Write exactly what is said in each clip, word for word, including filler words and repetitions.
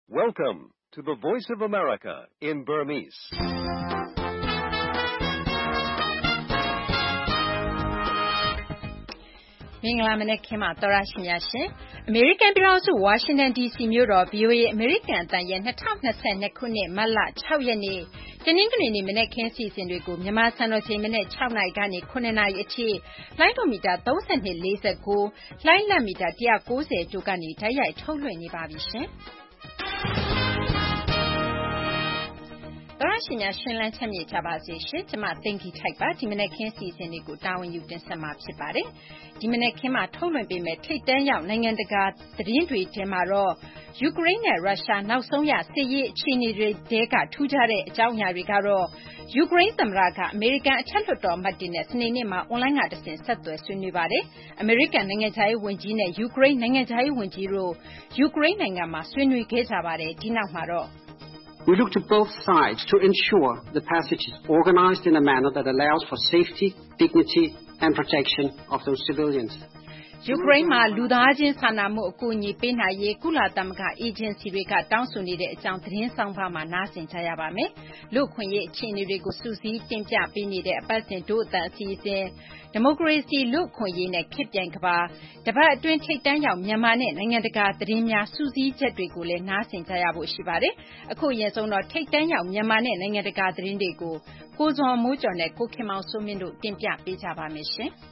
Welcome to the Voice of America in Burmese. ။မင်္ဂလာမနက်ခင်းပါသောရရှိများရှင်။အမေရိကန်ပြည်ထောင်စုဝါရှင်တန် ဒီ စီ မြို့တော် ဗွီအိုအေ အမေရိကန်အသံရဲ့၂၀၂၂ခုနှစ်မတ်လ၆ရက်နေ့တနင်္ဂနွေနေ့မနက်ခင်းအစီအစဉ်တွေကိုမြန်မာစံတော်ချိန်မနက်၆နာရီကနေ၇နာရီအထိလိုင်းဒိုမီတာသုံး၂၄၉လိုင်းလတ်မီတာ၁၉၀တို့ကနေတိုက်ရိုက်ထုတ်လွှင့်နေပါပြီရှင်။သောရရှိများရှင်လန်းချမ်းမြေ့ကြပါစေရှင်။ကျမသိင်္ဂီထိုက်ပါဒီမနက်ခင်းစီစဉ်တွေကိုတာဝန်ယူတင်ဆက်မှာဖြစ်ပါတယ်။ဒီမနက်ခင်းမှာထုတ်လွှင့်ပေးမယ့်ထိတ်တန်းရောက်နိုင်ငံတကာသတင်းတွေထဲမှာတော့ယူကရိန်းနဲ့ရုရှားနောက်ဆုံးရစစ်ရေးအခြေအနေတွေတဲကထူးခြားတဲ့အကြောင်းအရာတွေကတော့ယူကရိန်းသမ္မတကအမေရိကန်အထက်လွှတ်တော်အမတ်တွေနဲ့စနေနေ့မှာအွန်လိုင်းကတဆင့်ဆက်သွယ်ဆွေးနွေးပါတယ်။အမေရိကန်နိုင်ငံခြားရေးဝန်ကြီးနဲ့ယူကရိန်းနိုင်ငံခြားရေးဝန်ကြီးတို့ယူကရိန်းနိုင်ငံမှာဆွေးနွေးခဲ့ကြပါတယ်။ဒီနောက်မှာတော့ We look to both sides to ensure the passage is organized in a manner that allows for safety, dignity, and protection of those civilians. ယူကရိန်းမှာလူသားချင်းစာနာမှုအကူအညီပေးနိုင်ရေးကုလသမဂ္ဂအေဂျင်စီတွေကတောင်းဆိုနေတဲ့အကြောင်းသတင်းဆောင်ပါမှာနားဆင်ကြရပါမယ်။လူ့ခွင့်ရေးအခြေအနေတွေကိုစူးစီးတင်ပြပေးနေတဲ့အပတ်စဉ်တို့အသံအစီအစဉ်ဒီမိုကရေစီလူ့ခွင့်ရေးနဲ့ခေတ်ပြိုင်ကဘာတပတ်အတွင်းထိတ်တန်းရောက်မြန်မာနဲ့နိုင်ငံတကာသတင်းများစူးစီးချက်တွေကိုလည်းနားဆင်ကြရဖို့ရှိပါတယ်။အခုအရင်ဆုံးတော့ထိတ်တန်းရောက်မြန်မာနဲ့နိုင်ငံတကာသတင်းတွေကိုကိုဇော်မိုးကျော်နဲ့ကိုခင်မောင်စိုးမင်းတို့တင်ပြပေးကြပါမယ်ရှင်။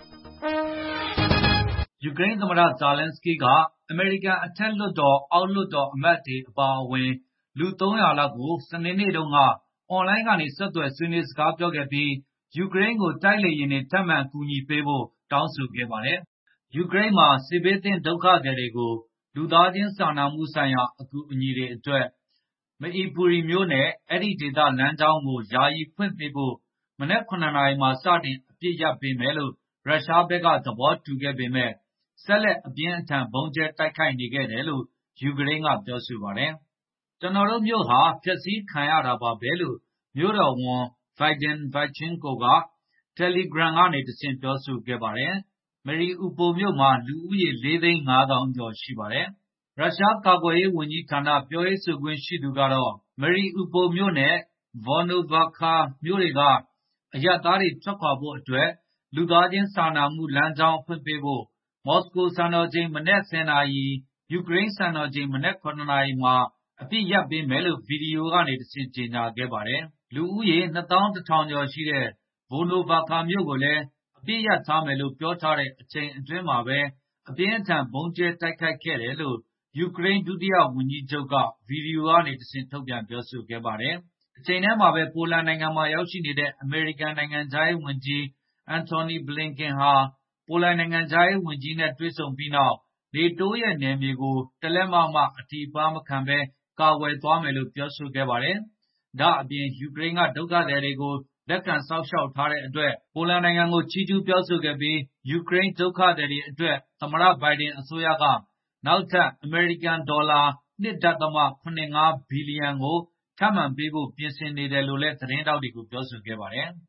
ယူကရိန်းသမ္မတဇာလင်းစကီးကအမေရိကန်အထက်လွှတ်တော်အောက်လွှတ်တော်အမတ်တွေအပါအဝင်လူသုံးရာလောက်ကိုစနေနေ့တုန်းကအွန်လိုင်းကနေဆက်သွယ်ဆွေးနွေးစကားပြောခဲ့ပြီးယူကရိန်းကိုတိုက်လေယာဉ်တွေထပ်မံကူညီပေးဖို့တောင်းဆိုခဲ့ပါတယ်။ယူကရိန်းမှာစစ်ဘေးသင့်ဒုက္ခသည်တွေကိုလူသားချင်းစာနာမှုဆိုင်ရာအကူအညီတွေအတွက်မအီပူရီမျိုးနဲ့အဲ့ဒီဒေသလမ်းကြောင်းကိုယာယီဖွင့်ပေးဖို့မနက်၇နာရီမှာစတင်အပြစ်ရပ်ပေးမယ်လို့ရုရှားဘက်ကသဘောတူခဲ့ပေမဲ့ဆက်လက်အပြင်းအထန်ဘုံကျဲတိုက်ခိုက်နေခဲ့တယ်လို့ယူကရိန်းကပြောဆိုပါတယ်။ကျွန်တော်တို့မျိုးဟာဖျက်ဆီးခံရတာပါပဲလို့မျိုးတော်ဝန်ဗိုင်ဒန်ဗိုက်ချင်းကိုကတယ်လီဂရမ်ကနေတဆင့်ပြောဆိုခဲ့ပါတယ်။မရီဥပိုမျိုးမှာလူဦးရေလေးသိန်းငါးသောင်းကျော်ရှိပါတယ်။ရုရှားကာကွယ်ရေးဝန်ကြီးဌာနပြောရေးဆိုခွင့်ရှိသူကတော့မရီဥပိုမျိုးနဲ့ဗော်နိုဗာခါမျိုးတွေကအရပ်သားတွေထွက်ခွာဖို့အတွက်လူသားချင်းစာနာမှုလမ်းကြောင်းဖွင့်ပေးဖို့မော်စကိုစံတော်ချိန်မနက်၁၀နာရီယူကရိန်းစံတော်ချိန်မနက်၇နာရီမှာအပြစ်ရပ်ပေးမယ်လို့ဗီဒီယိုကနေတဆင့်ကြေညာခဲ့ပါတယ်။လူဦးရေနှစ်သောင်းတစ်ထောင်ကျော်ရှိတဲ့ဗိုနိုဗာခါမြို့ကိုလည်းအပြစ်ရပ်ထားမယ်လို့ပြောထားတဲ့အချိန်အတွင်းမှာပဲအပြင်းအထန်ဘုံကျဲတိုက်ခိုက်ခဲ့တယ်လို့ယူကရိန်းဒုတိယဝန်ကြီးချုပ်ကဗီဒီယိုကနေတဆင့်ထုတ်ပြန်ပြောဆိုခဲ့ပါတယ်။အချိန်ထဲမှာပဲပိုလန်နိုင်ငံမှာရောက်ရှိနေတဲ့အမေရိကန်နိုင်ငံသားရေးဝန်ကြီးအန်တိုနီဘလင်ကန်ဟာပိုလန်နိုင်ငံသားရေးဝန်ကြီးနဲ့တွေ့ဆုံပြီးနောက်နေတိုးရဲ့နယ်မြေကိုတလက်မမှအတိအပမခံဘဲကာကွယ်သွားမယ်လို့ပြောဆိုခဲ့ပါတယ်။ဒါအပြင်ယူကရိန်းကဒုက္ခသည်တွေကိုလက်ခံစောင့်ရှောက်ထားတဲ့အတွက်ပိုလန်နိုင်ငံကိုချီးကျူးပြောဆိုခဲ့ပြီးယူကရိန်းဒုက္ခသည်တွေအတွက်သမ္မတဘိုင်ဒန်အစိုးရကနောက်ထပ်အမေရိကန်ဒေါ်လာ၂.၇၅ဘီလီယံကိုထပ်မံပေးဖို့ပြင်ဆင်နေတယ်လို့လည်းသတင်းတောက်တွေကိုပြောဆိုခဲ့ပါတယ်။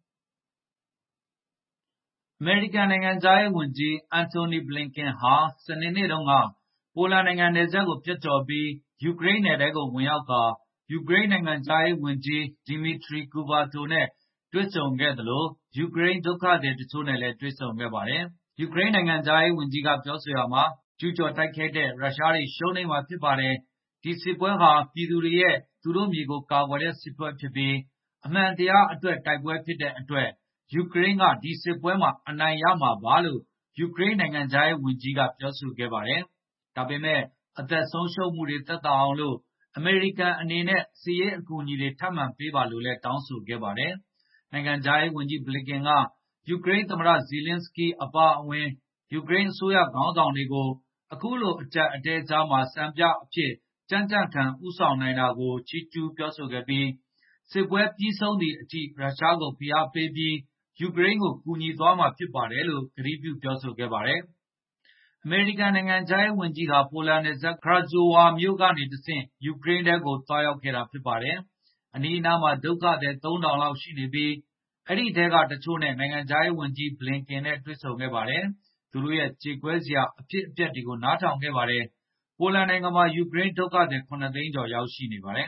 အမေရိကန်နိုင်ငံသားရေးဝန်ကြီးအန်တိုနီဘလင်ကန်ဟာစနေနေ့တုန်းကပိုလန်နိုင်ငံနယ်စပ်ကိုဖြတ်ကျော်ပြီးယူကရိန်းနယ်ထဲကိုဝင်ရောက်ကာယူကရိန်းနိုင်ငံသားရေးဝန်ကြီးဒီမီထရီကူဘာတိုနဲ့တွေ့ဆုံခဲ့သလိုယူကရိန်းဒုက္ခသည်တချို့နဲ့လည်းတွေ့ဆုံခဲ့ပါတယ်။ယူကရိန်းနိုင်ငံသားရေးဝန်ကြီးကပြောဆိုရာမှာကျူးကျော်တိုက်ခိုက်တဲ့ရုရှားတွေရှုံးနိမ့်မှာဖြစ်ပါတယ်။ဒီစစ်ပွဲဟာပြည်သူတွေရဲ့သူတို့မြေကိုကာကွယ်တဲ့စစ်ပွဲဖြစ်ပြီးအမှန်တရားအတွက်တိုက်ပွဲဖြစ်တဲ့အတွက်ယူကရိန်းကဒီစစ်ပွဲမှာအနိုင်ရမှာပါလို့ယူကရိန်းနိုင်ငံသားရေးဝန်ကြီးကပြောဆိုခဲ့ပါတယ်။ဒါပေမဲ့အသက်ဆုံးရှုံးမှုတွေသက်သာအောင်လို့အမေရိကန်အနေနဲ့စစ်ရေးအကူအညီတွေထပ်မံပေးပါလို့လည်းတောင်းဆိုခဲ့ပါတယ်။နိုင်ငံသားရေးဝန်ကြီးဘလင်ကန်ကယူကရိန်းသမ္မတဇီလင်းစကီးအပါအဝင်ယူကရိန်းအစိုးရခေါင်းဆောင်တွေကိုအခုလိုအကြပ်အတဲကြားမှာစံပြအဖြစ်ကြံ့ကြံ့ခံဦးဆောင်နိုင်တာကိုချီးကျူးပြောဆိုခဲ့ပြီးစစ်ပွဲပြီးဆုံးသည့်အထိရုရှားကိုဖိအားပေးပြီးယူကရိန်းကိုကူညီသွားမှာဖြစ်ပါတယ်လို့ကတိပြုပြောဆိုခဲ့ပါတယ်။အမေရိကန်နိုင်ငံခြားရေးဝန်ကြီးဟာပိုလန်နယ်စပ်ခရာဂျိုဝါမြို့ကနေတဆင့်ယူကရိန်းထဲကိုသွားရောက်ခဲ့တာဖြစ်ပါတယ်။အနီးအနားမှာဒုက္ခသည်သုံးထောင်လောက်ရှိနေပြီးအဲ့ဒီထဲကတချို့နဲ့နိုင်ငံခြားရေးဝန်ကြီးဘလင်ကန်နဲ့တွေ့ဆုံခဲ့ပါတယ်။သူတို့ရဲ့ကြေကွဲစရာအဖြစ်အပျက်တွေကိုနားထောင်ခဲ့ပါတယ်။ပိုလန်နိုင်ငံမှာယူကရိန်းဒုက္ခသည်ခုနှစ်သိန်းကျော်ရောက်ရှိနေပါတယ်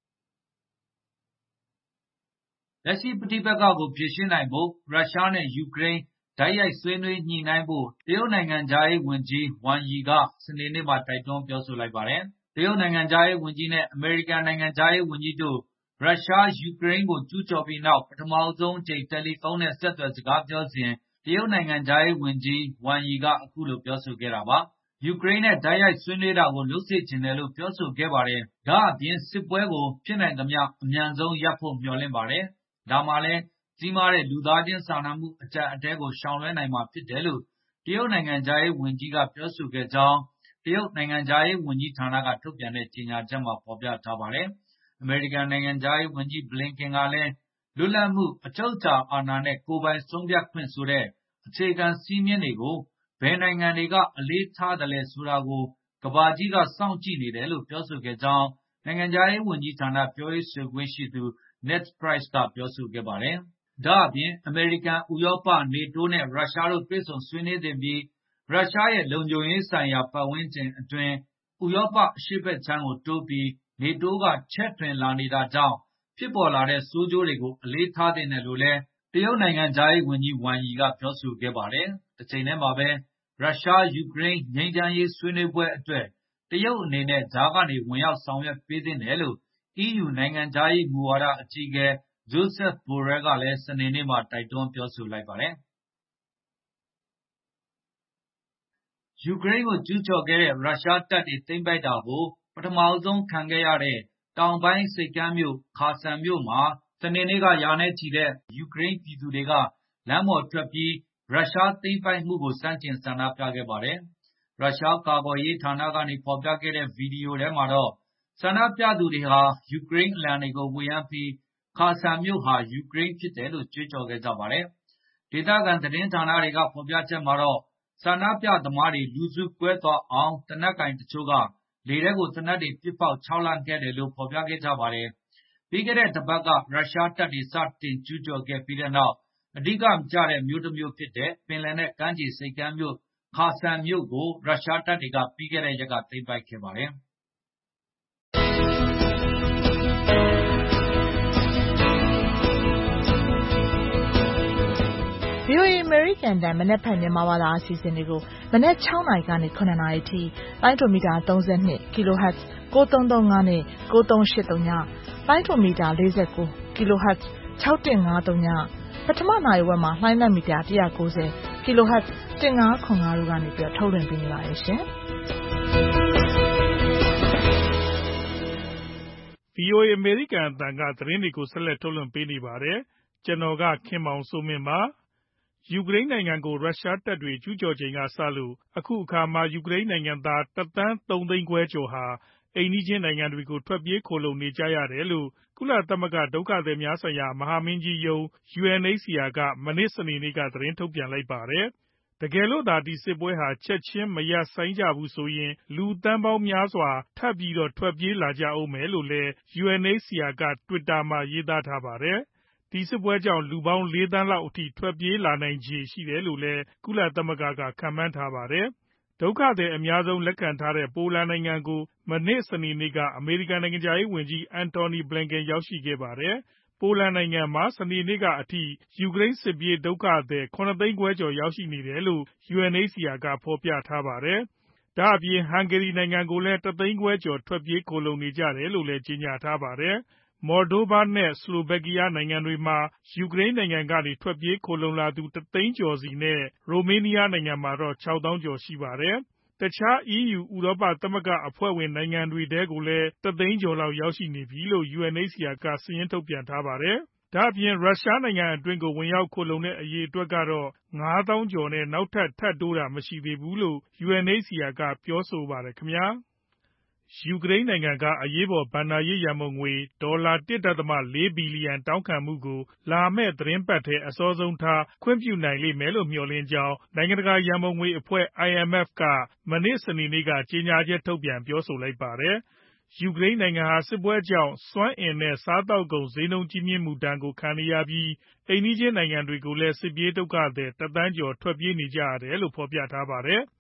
။လက်ရှိပဋိပက္ခကိုဖြေရှင်းနိုင်ဖို့ရုရှားနဲ့ယူကရိန်းတိုက်ရိုက်ဆွေးနွေးညှိနှိုင်းဖို့တရုတ်နိုင်ငံသားရေးဝန်ကြီးဝမ်ယီကစနေနေ့မှာတိုက်တွန်းပြောဆိုလိုက်ပါတယ်။တရုတ်နိုင်ငံသားရေးဝန်ကြီးနဲ့အမေရိကန်နိုင်ငံသားရေးဝန်ကြီးတို့ရုရှားယူကရိန်းကိုကျူးကျော်ပြီးနောက်ပထမဆုံးအကြိမ်တယ်လီဖုန်းနဲ့ဆက်သွယ်စကားပြောစဉ်တရုတ်နိုင်ငံသားရေးဝန်ကြီးဝမ်ယီကအခုလိုပြောဆိုခဲ့တာပါ။ယူကရိန်းနဲ့တိုက်ရိုက်ဆွေးနွေးတာကိုလုပ်စေချင်တယ်လို့ပြောဆိုခဲ့ပါတယ်။ဒါအပြင်စစ်ပွဲကိုဖြစ်နိုင်သမျှအမြန်ဆုံးရပ်ဖို့မျှော်လင့်ပါတယ်။ဒါမှလည်းကြီးမားတဲ့လူသားချင်းစာနာမှုအကျပ်အတည်းကိုရှောင်လွှဲနိုင်မှာဖြစ်တယ်လို့တရုတ်နိုင်ငံသားရေးဝန်ကြီးကပြောဆိုခဲ့ကြောင်းတရုတ်နိုင်ငံသားရေးဝန်ကြီးဌာနကထုတ်ပြန်တဲ့ကြေညာချက်မှာဖော်ပြထားပါတယ်။အမေရိကန်နိုင်ငံသားရေးဝန်ကြီးဘလင်ကင်ကလည်းလွတ်လပ်မှုအချုပ်အခြာအာဏာနဲ့ကိုယ်ပိုင်ဆုံးဖြတ်ခွင့်ဆိုတဲ့အခြေခံစည်းမျဉ်းတွေကိုဘယ်နိုင်ငံတွေကအလေးထားတယ်လဲဆိုတာကိုကမ္ဘာကြီးကစောင့်ကြည့်နေတယ်လို့ပြောဆိုခဲ့ကြောင်းနိုင်ငံသားရေးဝန်ကြီးဌာနပြောရေးဆိုခွင့်ရှိသူ Ned Price ကပြောဆိုခဲ့ပါတယ်။ဒါအပြင်အမေရိကန်ဥရောပနေတိုးနဲ့ရုရှားတို့တွေ့ဆုံဆွေးနွေးသင့်ပြီးရုရှားရဲ့လုံခြုံရေးဆိုင်ရာပတ်ဝန်းကျင်အတွင်းဥရောပအရှေ့ဘက်ခြမ်းကိုတိုးပြီးနေတိုးကချဲ့ထွင်လာနေတာကြောင့်ဖြစ်ပေါ်လာတဲ့ဆိုးကျိုးတွေကိုအလေးထားသင့်တယ်လို့လည်းတရုတ်နိုင်ငံသားရေးဝန်ကြီးဝမ်ယီကပြောဆိုခဲ့ပါတယ်။တစ်ချိန်တည်းမှာပဲရုရှားယူကရိန်းငြိမ်းချမ်းရေးဆွေးနွေးပွဲအတွက်တရုတ်အနေနဲ့ကြားကနေဝင်ရောက်ဆောင်ရွက်ပေးသင့်တယ်လို့ အီးယူနိုင်ငံခြားရေးမူဝါဒအကြီးအကဲ Joseph Borrell ကလည်းစနေနေ့မှာတိုက်တွန်းပြောဆိုလိုက်ပါတယ်။ယူကရိန်းကိုကျူးကျော်ခဲ့တဲ့ရုရှားတပ်တွေသိမ်းပိုက်တာကိုပထမဆုံးခံခဲ့ရတဲ့တောင်ပိုင်းဆိပ်ကမ်းမြို့ခါဆန်မြို့မှာစနေနေ့ကရာနဲ့ချီတဲ့ယူကရိန်းပြည်သူတွေကလမ်းပေါ်ထွက်ပြီးရုရှားသိမ်းပိုက်မှုကိုစန့်ကျင်ဆန္ဒပြခဲ့ပါတယ်။ရုရှားကာကွယ်ရေးဌာနကနေဖော်ပြခဲ့တဲ့ဗီဒီယိုထဲမှာတော့ဆန္ဒပြသူတွေဟာယူကရိန်းအလံတွေကိုဝှေ့ယမ်းပြီးခါဆန်မြို့ဟာယူကရိန်းဖြစ်တယ်လို့ကြွေးကြော်ခဲ့ကြပါတယ်။ဒေသခံသတင်းဌာနတွေကဖော်ပြချက်မှာတော့ဆန္ဒပြသမားတွေလူစုကွဲသွားအောင်တနက်ကင်တချို့ကလေထဲကိုသေနတ်တွေပစ်ပေါက်ခြောက်လှန့်ခဲ့တယ်လို့ဖော်ပြခဲ့ကြပါတယ်။ပြီးခဲ့တဲ့တပတ်ကရုရှားတပ်တွေစတင်ကျူးကျော်ခဲ့ပြီးတဲ့နောက်အဓိကကျတဲ့မြို့တစ်မြို့ဖြစ်တဲ့ပင်လယ်နဲ့ကမ်းခြေဆိပ်ကမ်းမြို့ခါဆန်မြို့ကိုရုရှားတပ်တွေကပြီးခဲ့တဲ့ရက်ကသိမ်းပိုက်ခဲ့ပါတယ်။ဗွီအိုအေ American တန်မနက်ဖြန်မြန်မာဘာသာအစီအစဉ်တွေကိုမနက်၆နာရီကနေ၇နာရီထိလိုင်းဒိုမီတာသုံး၂ kHz ကိုသုံးသုံး၅နဲ့ကိုသုံး၈၃ညလိုင်းဒိုမီတာ၄၉ kHz ၆၁၅၃ညပထမနာရီဝက်မှာလှိုင်းလက်မီတာ၁၉၀ kHz ၁၅၇၅တို့ကနေပြီးထုတ်လွှင့်ပေးနေပါတယ်ရှင်။ဗွီအိုအေ American အသံကသတင်းတွေကိုဆက်လက်ထုတ်လွှင့်ပေးနေပါတယ်။ကျွန်တော်ကခင်မောင်စိုးမင်းပါ။ယူကရိန်းနိုင်ငံကိုရုရှားတပ်တွေကျူးကျော်ချိန်ကစလို့အခုအခါမှာယူကရိန်းနိုင်ငံသားတစ်သန်းသုံးသိန်းခွဲကျော်ဟာအိမ်နီးချင်းနိုင်ငံတွေကိုထွက်ပြေးခိုလှုံနေကြရတယ်လို့ကုလသမဂ္ဂဒုက္ခသည်များဆိုင်ရာမဟာမင်းကြီးရုံး ယူအန်အိတ်စီအာ ကမနေ့စနေနေ့ကသတင်းထုတ်ပြန်လိုက်ပါတယ်။တကယ်လို့သာဒီစစ်ပွဲဟာချက်ချင်းမရပ်ဆိုင်းကြဘူးဆိုရင်လူသန်းပေါင်းများစွာထပ်ပြီးတော့ထွက်ပြေးလာကြဦးမယ်လို့လည်း ယူအန်အိတ်စီအာ က Twitter မှာရေးသားထားပါတယ်။ဒီစစ်ပွဲကြောင့်လူပေါင်းလေးသန်းလောက်အထိထွက်ပြေးလာနိုင်ခြေရှိတယ်လို့လည်းကုလသမဂ္ဂကခန့်မှန်းထားပါတယ်။ဒုက္ခသည်အများဆုံးလက်ခံထားတဲ့ပိုလန်နိုင်ငံကိုမနေ့စနေနေ့ကအမေရိကန်နိုင်ငံခြားရေးဝန်ကြီးအန်တိုနီဘလင်ကန်ရောက်ရှိခဲ့ပါတယ်။ပိုလန်နိုင်ငံမှာစနေနေ့ကအထိယူကရိန်းစစ်ပြေးဒုက္ခသည်၇သိန်းခွဲကျော်ရောက်ရှိနေတယ်လို့ ယူအန်အိတ်စီအာ ကဖော်ပြထားပါတယ်။ဒါအပြင်ဟန်ဂေရီနိုင်ငံကိုလည်းတစ်သိန်းခွဲကျော်ထွက်ပြေးခိုလှုံနေကြတယ်လို့လည်းကြေညာထားပါတယ်။ မော်ဒိုဗာနဲ့ဆလိုဗက်ကီးယားနိုင်ငံတွေမှာယူကရိန်းနိုင်ငံကနေထွက်ပြေးခိုလှုံလာသူတစ်သိန်းကျော်စီနဲ့ရိုမေးနီးယားနိုင်ငံမှာတော့ခြောက်သောင်းကျော်ရှိပါတယ်။တခြား အီးယူဥရောပသမဂ္ဂအဖွဲ့ဝင်နိုင်ငံတွေထဲကိုလည်းတစ်သိန်းကျော်လောက်ရောက်ရှိနေပြီလို့ ယူအန်အိတ်စီအာ ကစာရင်းထုတ်ပြန်ထားပါတယ်။ဒါအပြင်ရုရှားနိုင်ငံအတွင်းကိုဝင်ရောက်ခိုလှုံတဲ့အရေအတွက်ကတော့ငါးသောင်းကျော်နဲ့နောက်ထပ်ထပ်တိုးတာမရှိသေးဘူးလို့ ယူအန်အိတ်စီအာ ကပြောဆိုပါတယ်ခင်ဗျာ။ယူကရိန်းနိုင်ငံကအရေးပေါ်ဘဏ္ဍာရေးရန်ပုံငွေဒေါ်လာတစ်ဒသမလေးဘီလီယံတောင်းခံမှုကိုလာမယ့်သီတင်းပတ်ထဲအစောဆုံးထားခွင့်ပြုနိုင်လိမ့်မယ်လို့မျှော်လင့်ကြောင်းနိုင်ငံတကာရန်ပုံငွေအဖွဲ့ အိုင်အမ်အက်ဖ် ကမနေ့စနေနေ့ကကြေညာချက်ထုတ်ပြန်ပြောဆိုလိုက်ပါတယ်။ယူကရိန်းနိုင်ငံဟာစစ်ပွဲကြောင့်စွမ်းအင်နဲ့စားသောက်ကုန်ဈေးနှုန်းကြီးမြင့်မှုဒဏ်ကိုခံနေရပြီးအိမ်နီးချင်းနိုင်ငံတွေကိုလည်းစစ်ပြေးဒုက္ခသည်တစ်သန်းကျော်ထွက်ပြေးနေကြရတယ်လို့ဖော်ပြထားပါတယ်။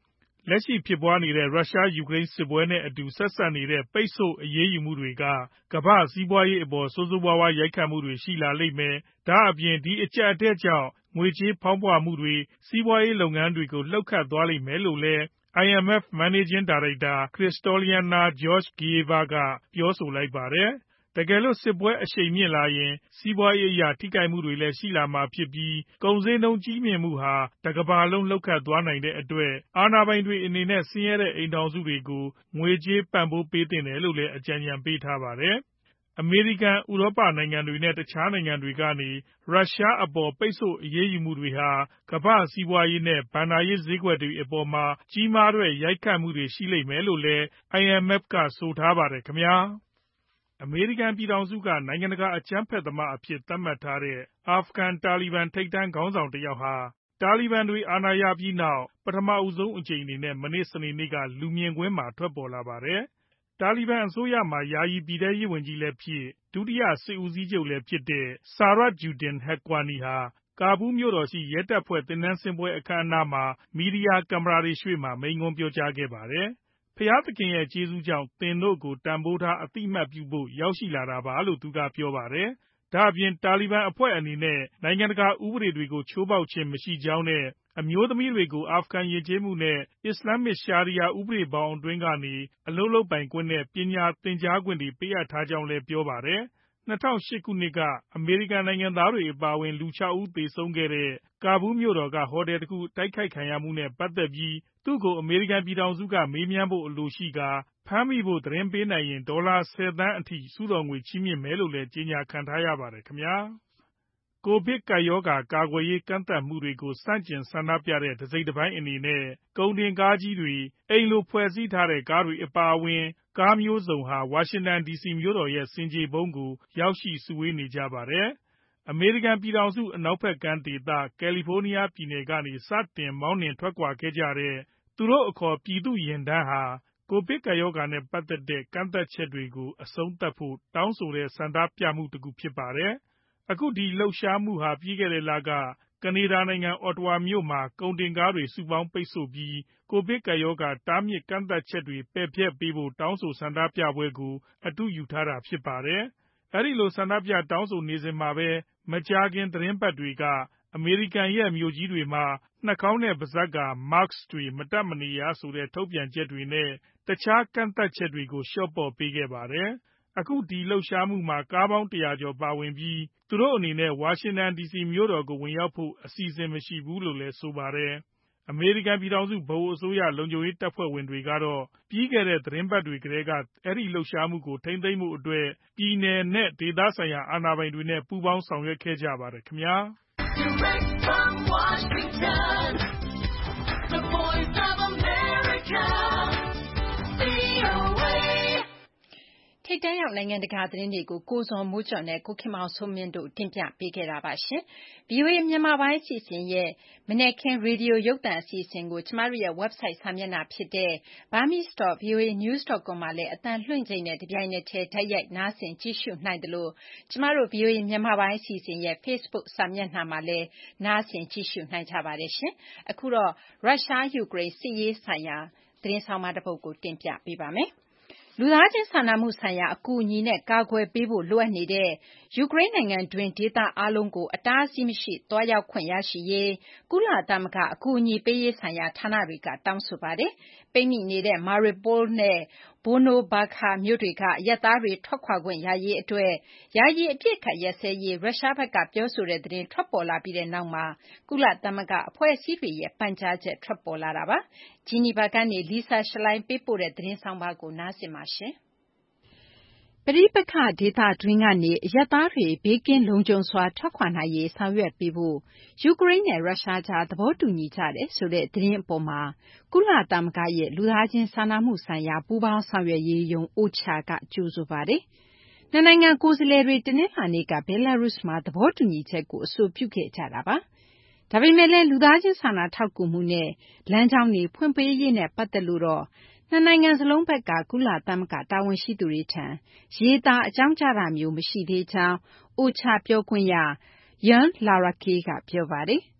လက်ရှိဖြစ်ပွားနေတဲ့ရုရှားယူကရိန်းစစ်ပွဲနဲ့အတူဆက်စပ်နေတဲ့ပိတ်ဆို့အရေးယူမှုတွေကကမ္ဘာ့စီးပွားရေးအပေါ်ဆိုးဆိုးဝါးဝါးရိုက်ခတ်မှုတွေရှိလာလိမ့်မယ်။ဒါအပြင်ဒီအကျပ်အတည်းကြောင့်ငွေကြေးဖောင်းပွမှုတွေစီးပွားရေးလုပ်ငန်းတွေကိုလှုပ်ခတ်သွားလိမ့်မယ်လို့လည်း I M F Managing Director Kristalina Georgieva ကပြောဆိုလိုက်ပါတယ်။တကယ်လို့စစ်ပွဲအရှိန်မြင့်လာရင်စီးပွားရေးအရထိခိုက်မှုတွေလည်းရှိလာမှာဖြစ်ပြီးကုန်ဈေးနှုန်းကြီးမြင့်မှုဟာတကမ္ဘာလုံးလှုပ်ခတ်သွားနိုင်တဲ့အတွက်အာဏာပိုင်တွေအနေနဲ့ဆင်းရဲတဲ့အိမ်ထောင်စုတွေကိုငွေကြေးပံ့ပိုးပေးသင့်တယ်လို့လည်းအကြံဉာဏ်ပေးထားပါတယ်။အမေရိကန်၊ဥရောပနိုင်ငံတွေနဲ့တခြားနိုင်ငံတွေကနေရုရှားအပေါ်ပိတ်ဆို့အရေးယူမှုတွေဟာကမ္ဘာ့စီးပွားရေးနဲ့ဘဏ္ဍာရေးဈေးကွက်တွေအပေါ်မှာကြီးမားတဲ့ရိုက်ခတ်မှုတွေရှိလိမ့်မယ်လို့လည်း I M F ကဆိုထားပါတယ်ခင်ဗျာ။အမေရိကန်ပြည်ထောင်စုကနိုင်ငံတကာအကြမ်းဖက်သမားအဖြစ်သတ်မှတ်ထားတဲ့အာဖဂန်တာလီဘန်ထိပ်တန်းခေါင်းဆောင်တယောက်ဟာတာလီဘန်တွေအာဏာရပြီးနောက်ပထမဆုံးအကြိမ်အနေနဲ့မနေ့စနေနေ့ကလူမြင်ကွင်းမှာထွက်ပေါ်လာပါတယ်။တာလီဘန်အစိုးရမှာယာယီပြည်ထဲရေးဝန်ကြီးလည်းဖြစ်ဒုတိယစစ်ဦးစီးချုပ်လည်းဖြစ်တဲ့ Sirajuddin Haqqani ဟာကာဘူးမြို့တော်ရှိရဲတပ်ဖွဲ့သင်တန်းဆင်းပွဲအခမ်းအနားမှာမီဒီယာကင်မရာတွေရှေ့မှာမိန့်ခွန်းပြောကြားခဲ့ပါတယ်။ဘုရားသခင်ရဲ့ကျေးဇူးကြောင့်သင်တို့ကိုတန်ဖိုးထားအသိအမှတ်ပြုဖို့ရောက်ရှိလာတာပါလို့သူကပြောပါတယ်။ဒါ့အပြင်တာလီဘန်အဖွဲ့အနေနဲ့နိုင်ငံတကာဥပဒေတွေကိုချိုးဖောက်ခြင်းမရှိကြောင်းနဲ့အမျိုးသမီးတွေကိုအာဖဂန်ယဉ်ကျေးမှုနဲ့အစ္စလာမစ်ရှာရီယာဥပဒေဘောင်အတွင်းကနေအလုပ်လုပ်ပိုင်ခွင့်နဲ့ပညာသင်ကြားခွင့်တွေပေးအပ်ထားကြောင်းလည်းပြောပါတယ်။၂၀၀၈ခုနှစ်ကအမေရိကန်နိုင်ငံသားတွေအပါအဝင်လူ၆ဦးသေဆုံးခဲ့တဲ့ကာဘူးမြို့တော်ကဟိုတယ်တခုတိုက်ခိုက်ခံရမှုနဲ့ပတ်သက်ပြီးသူ့ကိုအမေရိကန်ပြည်ထောင်စုကမေးမြန်းဖို့အလိုရှိကာဖမ်းမိဖို့သတင်းပေးနိုင်ရင်ဒေါ်လာဆယ်သန်းအထိဆုတောင်းငွေချီးမြှင့်မယ်လို့လည်းကြေညာခံထားရပါတယ်ခင်ဗျာ။ကိုဗစ်ကပ်ရောဂါကာကွယ်ရေးကန့်သတ်မှုတွေကိုဆန့်ကျင်ဆန္ဒပြတဲ့တစိတ်တပိုင်းအနေနဲ့ကုန်တင်ကားကြီးတွေအိမ်လိုဖွဲ့စည်းထားတဲ့ကားတွေအပါအဝင်ကားမျိုးစုံဟာဝါရှင်တန်ဒီစီမြို့တော်ရဲ့ဆင်ခြေဖုံးကိုရောက်ရှိစုဝေးနေကြပါတယ်။အမေရိကန်ပြည်ထောင်စုအနောက်ဘက်ကမ်းဒေသကယ်လီဖိုးနီးယားပြည်နယ်ကနေစတင်မောင်းနှင်ထွက်ခွာခဲ့ကြတဲ့သူတို့အခေါ်ပြည်သူ့ယာဉ်တန်းဟာကိုဗစ်ကပ်ရောဂါနဲ့ပတ်သက်တဲ့ကန့်သတ်ချက်တွေကိုအဆုံးသတ်ဖို့တောင်းဆိုတဲ့ဆန္ဒပြမှုတခုဖြစ်ပါတယ်။အခုဒီလှုပ်ရှားမှုဟာပြီးခဲ့တဲ့လကကနေဒါနိုင်ငံအော်တဝါမြို့မှာကုန်တင်ကားတွေစုပေါင်းပိတ်ဆို့ပြီးကိုဗစ်ကပ်ရောဂါတားမြစ်ကန့်သတ်ချက်တွေပယ်ဖျက်ပေးဖို့တောင်းဆိုဆန္ဒပြပွဲကိုအတုယူထားတာဖြစ်ပါတယ်။အဲဒီလိုဆန္ဒပြတောင်းဆိုနေစဉ်မှာပဲမကြာခင်သီတင်းပတ်တွေကအမေရိကန်ရဲ့မြို့ကြီးတွေမှာနှာခေါင်းနဲ့ပါးစပ်က Mask တွေမတပ်မနေရဆိုတဲ့ထုတ်ပြန်ချက်တွေနဲ့တခြားကန့်သတ်ချက်တွေကိုလျှော့ပေါ့ပေးခဲ့ပါတယ်။အခုဒီလှုပ်ရှားမှုမှာကားပေါင်းတရာကျော်ပါဝင်ပြီးသူတို့အနေနဲ့ဝါရှင်တန်ဒီစီမြို့တော်ကိုဝင်ရောက်ဖို့အစီအစဉ်မရှိဘူးလို့လည်းဆိုပါတယ်။အမေရိကန်ပြည်ထောင်စုဗဟိုအစိုးရလုံခြုံရေးတပ်ဖွဲ့ဝင်တွေကတော့ပြီးခဲ့တဲ့သီတင်းပတ်တွေကတည်းကအဲဒီလှုပ်ရှားမှုကိုထိန်းသိမ်းဖို့အတွက်ပြည်နယ်နဲ့ဒေသဆိုင်ရာအာဏာပိုင်တွေနဲ့ပူးပေါင်းဆောင်ရွက်ခဲ့ကြပါတယ်ခင်ဗျာ။ Direct from Washington, the voice of America, V O A ထိပ်တန်းရောက်နိုင်ငံတကာသတင်းတွေကိုကိုဇော်မိုးကျော်နဲ့ကိုခင်မောင်စိုးမင်းတို့တင်ပြပေးခဲ့တာပါရှင်။ ဗွီအိုအေမြန်မာပိုင်းအစီအစဉ်ရဲ့မနက်ခင်းရေဒီယိုရုပ်သံအစီအစဉ်ကိုကျမတို့ရဲ့ website စာမျက်နှာဖြစ်တဲ့ burmese dot v o a news dot com မှာလည်းအသံလွှင့်ချိန်နဲ့တပြိုင်နက်တည်းတိုက်ရိုက်နားဆင်ကြည့်ရှုနိုင်သလိုကျမတို့ ဗွီအိုအေမြန်မာပိုင်းအစီအစဉ်ရဲ့ Facebook စာမျက်နှာမှာလည်းနားဆင်ကြည့်ရှုနိုင်ကြပါတယ်ရှင်။အခုတော့ရုရှားယူကရိန်းစစ်ရေးဆိုင်ရာသတင်းဆောင်မတစ်ပုဒ်ကိုတင်ပြပေးပါမယ်။လူသားချင်းစာနာမှုဆိုင်ရာအကူအညီနဲ့ကာကွယ်ပေးဖို့လိုအပ်နေတဲ့ယူကရိန်းနိုင်ငံတွင်းဒေသအားလုံးကိုအတားအဆီးမရှိသွားရောက်ခွင့်ရရှိရေးကုလသမဂ္ဂအကူအညီပေးရေးဆိုင်ရာဌာနတွေကတောင်းဆိုပါတယ်။ပိတ်မိနေတဲ့ Mariupol နဲ့ Volnovakha မြို့တွေကအရပ်သားတွေထွက်ခွာခွင့်ရရေးအတွက်ယာယီအပစ်အခတ်ရပ်စဲရေးရုရှားဘက်ကပြောဆိုတဲ့သတင်းထွက်ပေါ်လာပြီးတဲ့နောက်မှာကုလသမဂ္ဂအဖွဲ့အစည်းတွေရဲ့ပန်ကြားချက်ထွက်ပေါ်လာတာပါ။ဂျီနီဗာကနေ Lisa Schlein ပေးပို့တဲ့သတင်းဆောင်ပါကိုနားဆင်ပါရှင်။ပဋိပက္ခဒေသတွင်းကနေအရပ်သားတွေဘေးကင်းလုံခြုံစွာထွက်ခွာနိုင်ရေးဆောင်ရွက်ပေးဖို့ယူကရိန်းနဲ့ရုရှားကြားသဘောတူညီကြတယ်ဆိုတဲ့သတင်းအပေါ်မှာကုလသမဂ္ဂရဲ့လူသားချင်းစာနာမှုဆိုင်ရာပူးပေါင်းဆောင်ရွက်ရေးယုံ အိုချာ ကကြိုဆိုပါတယ်။နှစ်နိုင်ငံကိုယ်စားလှယ်တွေတနင်္လာနေ့ကဘဲလာရုစ်မှာသဘောတူညီချက်ကိုအဆိုပြုခဲ့ကြတာပါ။ဒါပေမဲ့လည်းလူသားချင်းစာနာထောက်ကူမှုနဲ့လမ်းကြောင်းတွေဖွင့်ပေးရေးနဲ့ပတ်သက်လို့တော့နှစ်နိုင်ငံစလုံးဘက်ကကုလသမဂ္ဂတာဝန်ရှိသူတွေထံရေးသားအကြောင်းကြားတာမျိုးမရှိသေးကြောင်းအိုချာပြောခွင့်ရ Jan Laraki ကပြောပါတယ်။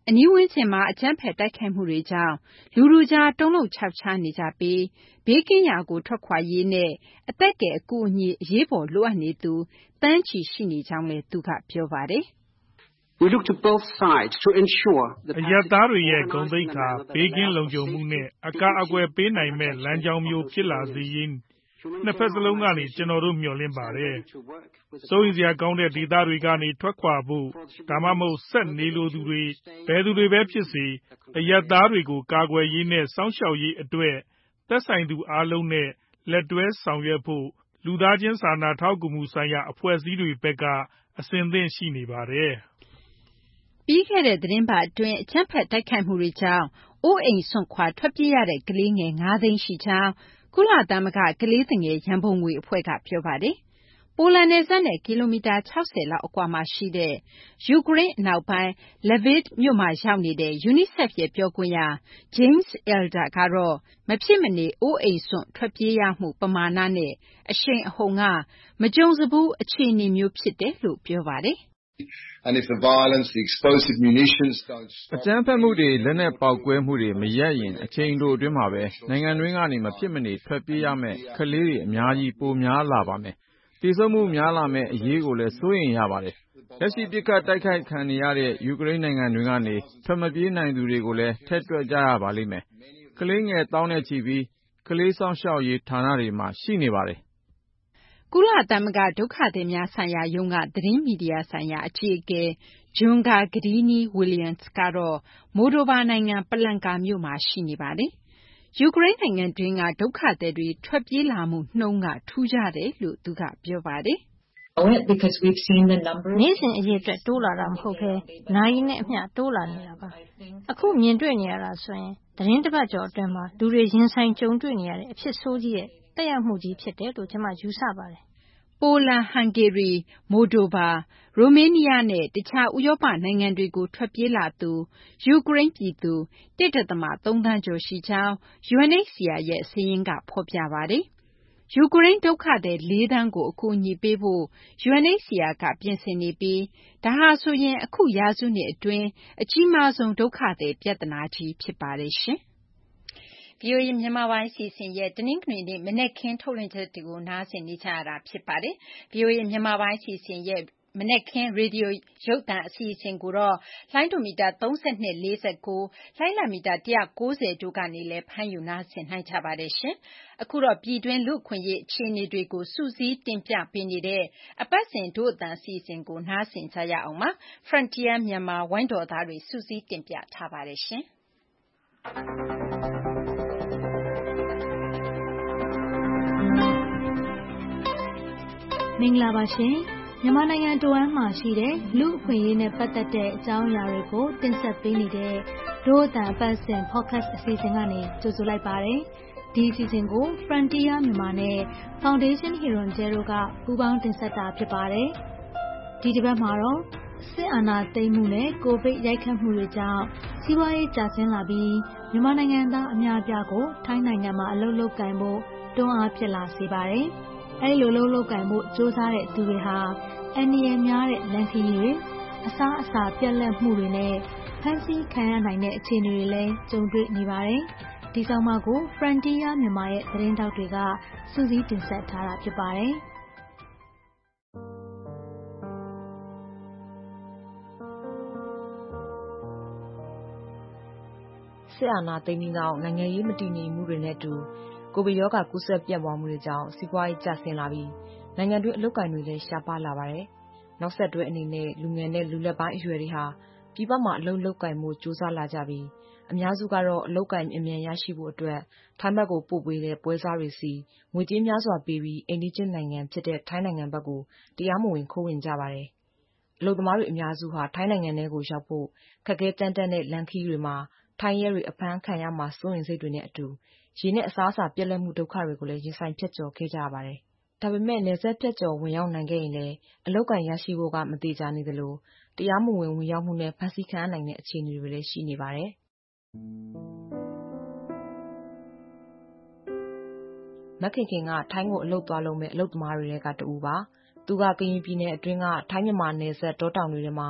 အနီးဝန်းကျင်မှာအကြမ်းဖက်တိုက်ခိုက်မှုတွေကြောင့်လူလူကြားတုံးလုံးခြောက်ခြားနေကြပြီးဘေးကင်းရာကိုထွက်ခွာရေးနဲ့အသက်ကယ်အကူအညီအရေးပေါ်လိုအပ်နေသူတန်းချီရှိနေကြောင်းလည်းသူကပြောပါတယ် We look to both sides to ensure the အရပ်သားတွေရဲ့ဂုဏ်သိက္ခာဘေးကင်းလုံခြုံမှုနဲ့အကာအကွယ်ပေးနိုင်မဲ့လမ်းကြောင်းမျိုးဖြစ်လာစေရေးနှစ်ဖက်စလုံးကနေကျွန်တော်တို့မျှော်လင့်ပါတယ်။စိုးရိမ်စရာကောင်းတဲ့ဒေသတွေကနေထွက်ခွာဖို့ဒါမှမဟုတ်ဆက်နေလိုသူတွေဘယ်သူတွေပဲဖြစ်စေအရပ်သားတွေကိုကာကွယ်ရေးနဲ့စောင့်ရှောက်ရေးအတွက်သက်ဆိုင်သူအားလုံးနဲ့လက်တွဲဆောင်ရွက်ဖို့လူသားချင်းစာနာထောက်ကူမှုဆိုင်ရာအဖွဲ့အစည်းတွေဘက်ကအစဉ်သင့်ရှိနေပါတယ်။ပြီးခဲ့တဲ့သတင်းပတ်အတွင်းအကြမ်းဖက်တိုက်ခိုက်မှုတွေကြောင့်အိုးအိမ်စွန့်ခွာထွက်ပြေးရတဲ့ကလေးငယ်၅သိန်းရှိကြောင်းကုလသမဂ္ဂကလေးသူငယ်ရန်ပုံငွေအဖွဲ့ကပြောပါတယ်။ပိုလန်နယ်စပ်နဲ့ကီလိုမီတာ၆၀လောက်အကွာမှာရှိတဲ့ယူကရိန်းအနောက်ပိုင်း Lviv မြို့မှာရောက်နေတဲ့ UNICEF ရဲ့ပြောခွင့်ရ James Elder ကတော့မဖြစ်မနေအိုးအိမ်စွန့်ထွက်ပြေးရမှုပမာဏနဲ့အရှိန်အဟုန်ကမကြုံစဖူးအခြေအနေမျိုးဖြစ်တယ်လို့ပြောပါတယ်။ And if the violence, the explosive munitions don't stop အကြမ်းဖက်မှုတွေလက်နက်ပေါက်ကွဲမှုတွေမရပ်ရင်အချိန်တိုအတွင်းမှာပဲနိုင်ငံတွင်းကနေမဖြစ်မနေထွက်ပြေးရမယ့်ကလေးတွေအများကြီးပိုများလာပါမယ်။တည်ဆုံမှုများလာမယ့်အရေးကိုလည်းစိုးရိမ်ရပါတယ်။လက်ရှိပြစ်ခတ်တိုက်ခိုက်ခံနေရတဲ့ယူကရိန်းနိုင်ငံတွေကနေထွက်မပြေးနိုင်သူတွေကိုလည်းထည့်တွက်ကြရပါလိမ့်မယ်။ကလေးငယ်တောင်းနဲ့ချီပြီးကလေးဆောင်ရှောက်ရေးဌာနတွေမှာရှိနေပါတယ်။ကုလသမဂ္ဂဒုက္ခသည်များဆိုင်ရာရုံးကသတင်းမီဒီယာဆိုင်ရာအကြီးအကဲ Junga Grini Williams ကတော့မိုဒိုဗာနိုင်ငံပလန်ကာမြို့မှာရှိနေပါတယ်။ယူကရိန်းနိုင်ငံတွင်းကဒုက္ခသည်တွေထွက်ပြေးလာမှုနှုန်းကထူးခြားတယ်လို့သူကပြောပါတယ်။နေ့စဉ်အရေအတွက်တိုးလာတာမဟုတ်ဘဲနာရီနဲ့အမျှတိုးလာနေတာပါ။အခုမြင်တွေ့နေရတာဆိုရင်သတင်းတစ်ပတ်ကျော်အတွင်းမှာလူတွေရင်ဆိုင်ကြုံတွေ့နေရတဲ့အဖြစ်ဆိုးကြီးရဲ့တက်ရောက်မှုကြီးဖြစ်တယ်လို့ကျွန်မယူဆပါတယ်။ပိုလန်၊ဟန်ဂေရီ၊မိုဒိုဗာ၊ရိုမေးနီးယားနဲ့တခြားဥရောပနိုင်ငံတွေကိုထွက်ပြေးလာသူယူကရိန်းပြည်သူ၁.၃ သန်းကျော်ရှိကြောင်း ယူအန်အိတ်စီအာရဲ့စာရင်းကဖော်ပြပါတယ်။ယူကရိန်းဒုက္ခသည်၄သန်းကိုအကူအညီပေးဖို့ ယူအန်အိတ်စီအာကပြင်ဆင်နေပြီးဒါဟာဆိုရင်အခုရာစုနှစ်အတွင်းအကြီးမားဆုံးဒုက္ခသည်ပြဿနာကြီးဖြစ်ပါတယ်ရှင်။ ဗွီအိုအေမြန်မာပိုင်းအစီအစဉ်ရဲ့တနင်္ဂနွေနေ့မနက်ခင်းထုတ်လွှင့်ချက်တွေကိုနားဆင်နေကြရတာဖြစ်ပါတယ်။ ဗွီအိုအေမြန်မာပိုင်းအစီအစဉ်ရဲ့မနက်ခင်းရေဒီယိုရုပ်သံအစီအစဉ်ကိုတော့လိုင်းဒိုမီတာသုံး၂-၄၉၊လိုင်းလံမီတာ၁၉၀တို့ကနေလည်းဖမ်းယူနားဆင်နိုင်ကြပါတယ်ရှင်။အခုတော့ပြည်တွင်းလူ့အခွင့်အရေးအခြေအနေတွေကိုစုစည်းတင်ပြပေးနေတဲ့အပတ်စဉ်ဒို့အသံအစီအစဉ်ကိုနားဆင်ကြရအောင်ပါ။ Frontier Myanmar ဝိုင်းတော်သားတွေစုစည်းတင်ပြထားပါတယ်ရှင်။မင်္ဂလာပါရှင်မြန်မာနိုင်ငံတဝမ်းမှာရှိတဲ့လူ့အခွင့်အရေးနဲ့ပတ်သက်တဲ့အကြောင်းအရာတွေကိုတင်ဆက်ပေးနေတဲ့ဒို့အသံအပတ်စဉ် podcast အစီအစဉ်ကနေကြိုဆိုလိုက်ပါတယ်ဒီအစီအစဉ်ကို Frontier မြန်မာနဲ့ Foundation Hirondelle တို့ကပူးပေါင်းတင်ဆက်တာဖြစ်ပါတယ်ဒီတစ်ပတ်မှာတော့စစ်အာဏာသိမ်းမှုနဲ့ကိုဗစ်ရိုက်ခတ်မှုတွေကြောင့်စီးပွားရေးကျဆင်းလာပြီးမြန်မာနိုင်ငံသားအများအပြားကိုထိုင်းနိုင်ငံမှာအလုပ်လုပ်ကိုင်ဖို့တွန်းအားဖြစ်လာစေပါတယ်အဲ့လိုလုံးလုံးကင်မှုစူးစမ်းတဲ့သူတွေဟာအန္တရာယ်များတဲ့လမ်းခရီးတွေအစားအစာပြတ်လတ်မှုတွေနဲ့ဖန်ဆီးခံရနိုင်တဲ့အခြေအနေတွေလည်းကြုံတွေ့နေပါတယ်။ဒီဆောင်မကို Frontier မြန်မာရဲ့သတင်းတောက်တွေကစူးစီးတင်ဆက်ထားတာဖြစ်ပါတယ်။စစ်အာဏာသိမ်းပြီးနောက်နိုင်ငံရေးမတည်ငြိမ်မှုတွေနဲ့အတူကိုဗစ်ရောဂါကူးစက်ပြန့်ပွားမှုတွေကြောင့်စီးပွားရေးကျဆင်းလာပြီးနိုင်ငံတွင်းအလုပ်ကိုင်တွေလည်းရှားပါးလာပါတယ်။နောက်ဆက်တွဲအနေနဲ့လူငယ်နဲ့လူလက်ပိုင်းအရွယ်တွေဟာပြည်ပမှာအလုပ်လုပ်ကိုင်မှုစူးစမ်းလာကြပြီးအများစုကတော့အလုပ်ကိုင်အမြန်ရရှိဖို့အတွက်ထိုင်းဘက်ကိုပို့ပေးတဲ့ပွဲစားတွေစီငွေကြေးများစွာပေးပြီးအိမ်နီးချင်းနိုင်ငံဖြစ်တဲ့ထိုင်းနိုင်ငံဘက်ကိုတရားမဝင်ခိုးဝင်ကြပါတယ်။အလုပ်သမားတွေအများစုဟာထိုင်းနိုင်ငံထဲကိုရောက်ဖို့ခက်ခဲကြမ်းတမ်းတဲ့လမ်းခရီးတွေမှာထိုင်းရဲတွေအဖမ်းခံရမှာစိုးရိမ်စိတ်တွေနဲ့အတူရေနဲ့အစားအစာပြတ်လတ်မှုဒုက္ခတွေကိုလည်းရင်ဆိုင်ဖြတ်ကျော်ခဲ့ကြရပါတယ်။ဒါပေမဲ့နယ်စပ်ဖြတ်ကျော်ဝင်ရောက်နိုင်ခဲ့ရင်လည်းအလုပ်ကိုင်ရရှိဖို့ကမသေးချာနေသလိုတရားမဝင်ဝင်ရောက်မှုနဲ့ဖမ်းဆီးခံရနိုင်တဲ့အခြေအနေတွေလည်းရှိနေပါတယ်။မခင်ခင်ကထိုင်းကိုအလုပ်သွားလုပ်မဲ့အလုပ်သမားတွေကတူပါ။သူကကရင်ပြည်နယ်အတွင်းကထိုင်းမြန်မာနယ်စပ်တောတောင်တွေထဲမှာ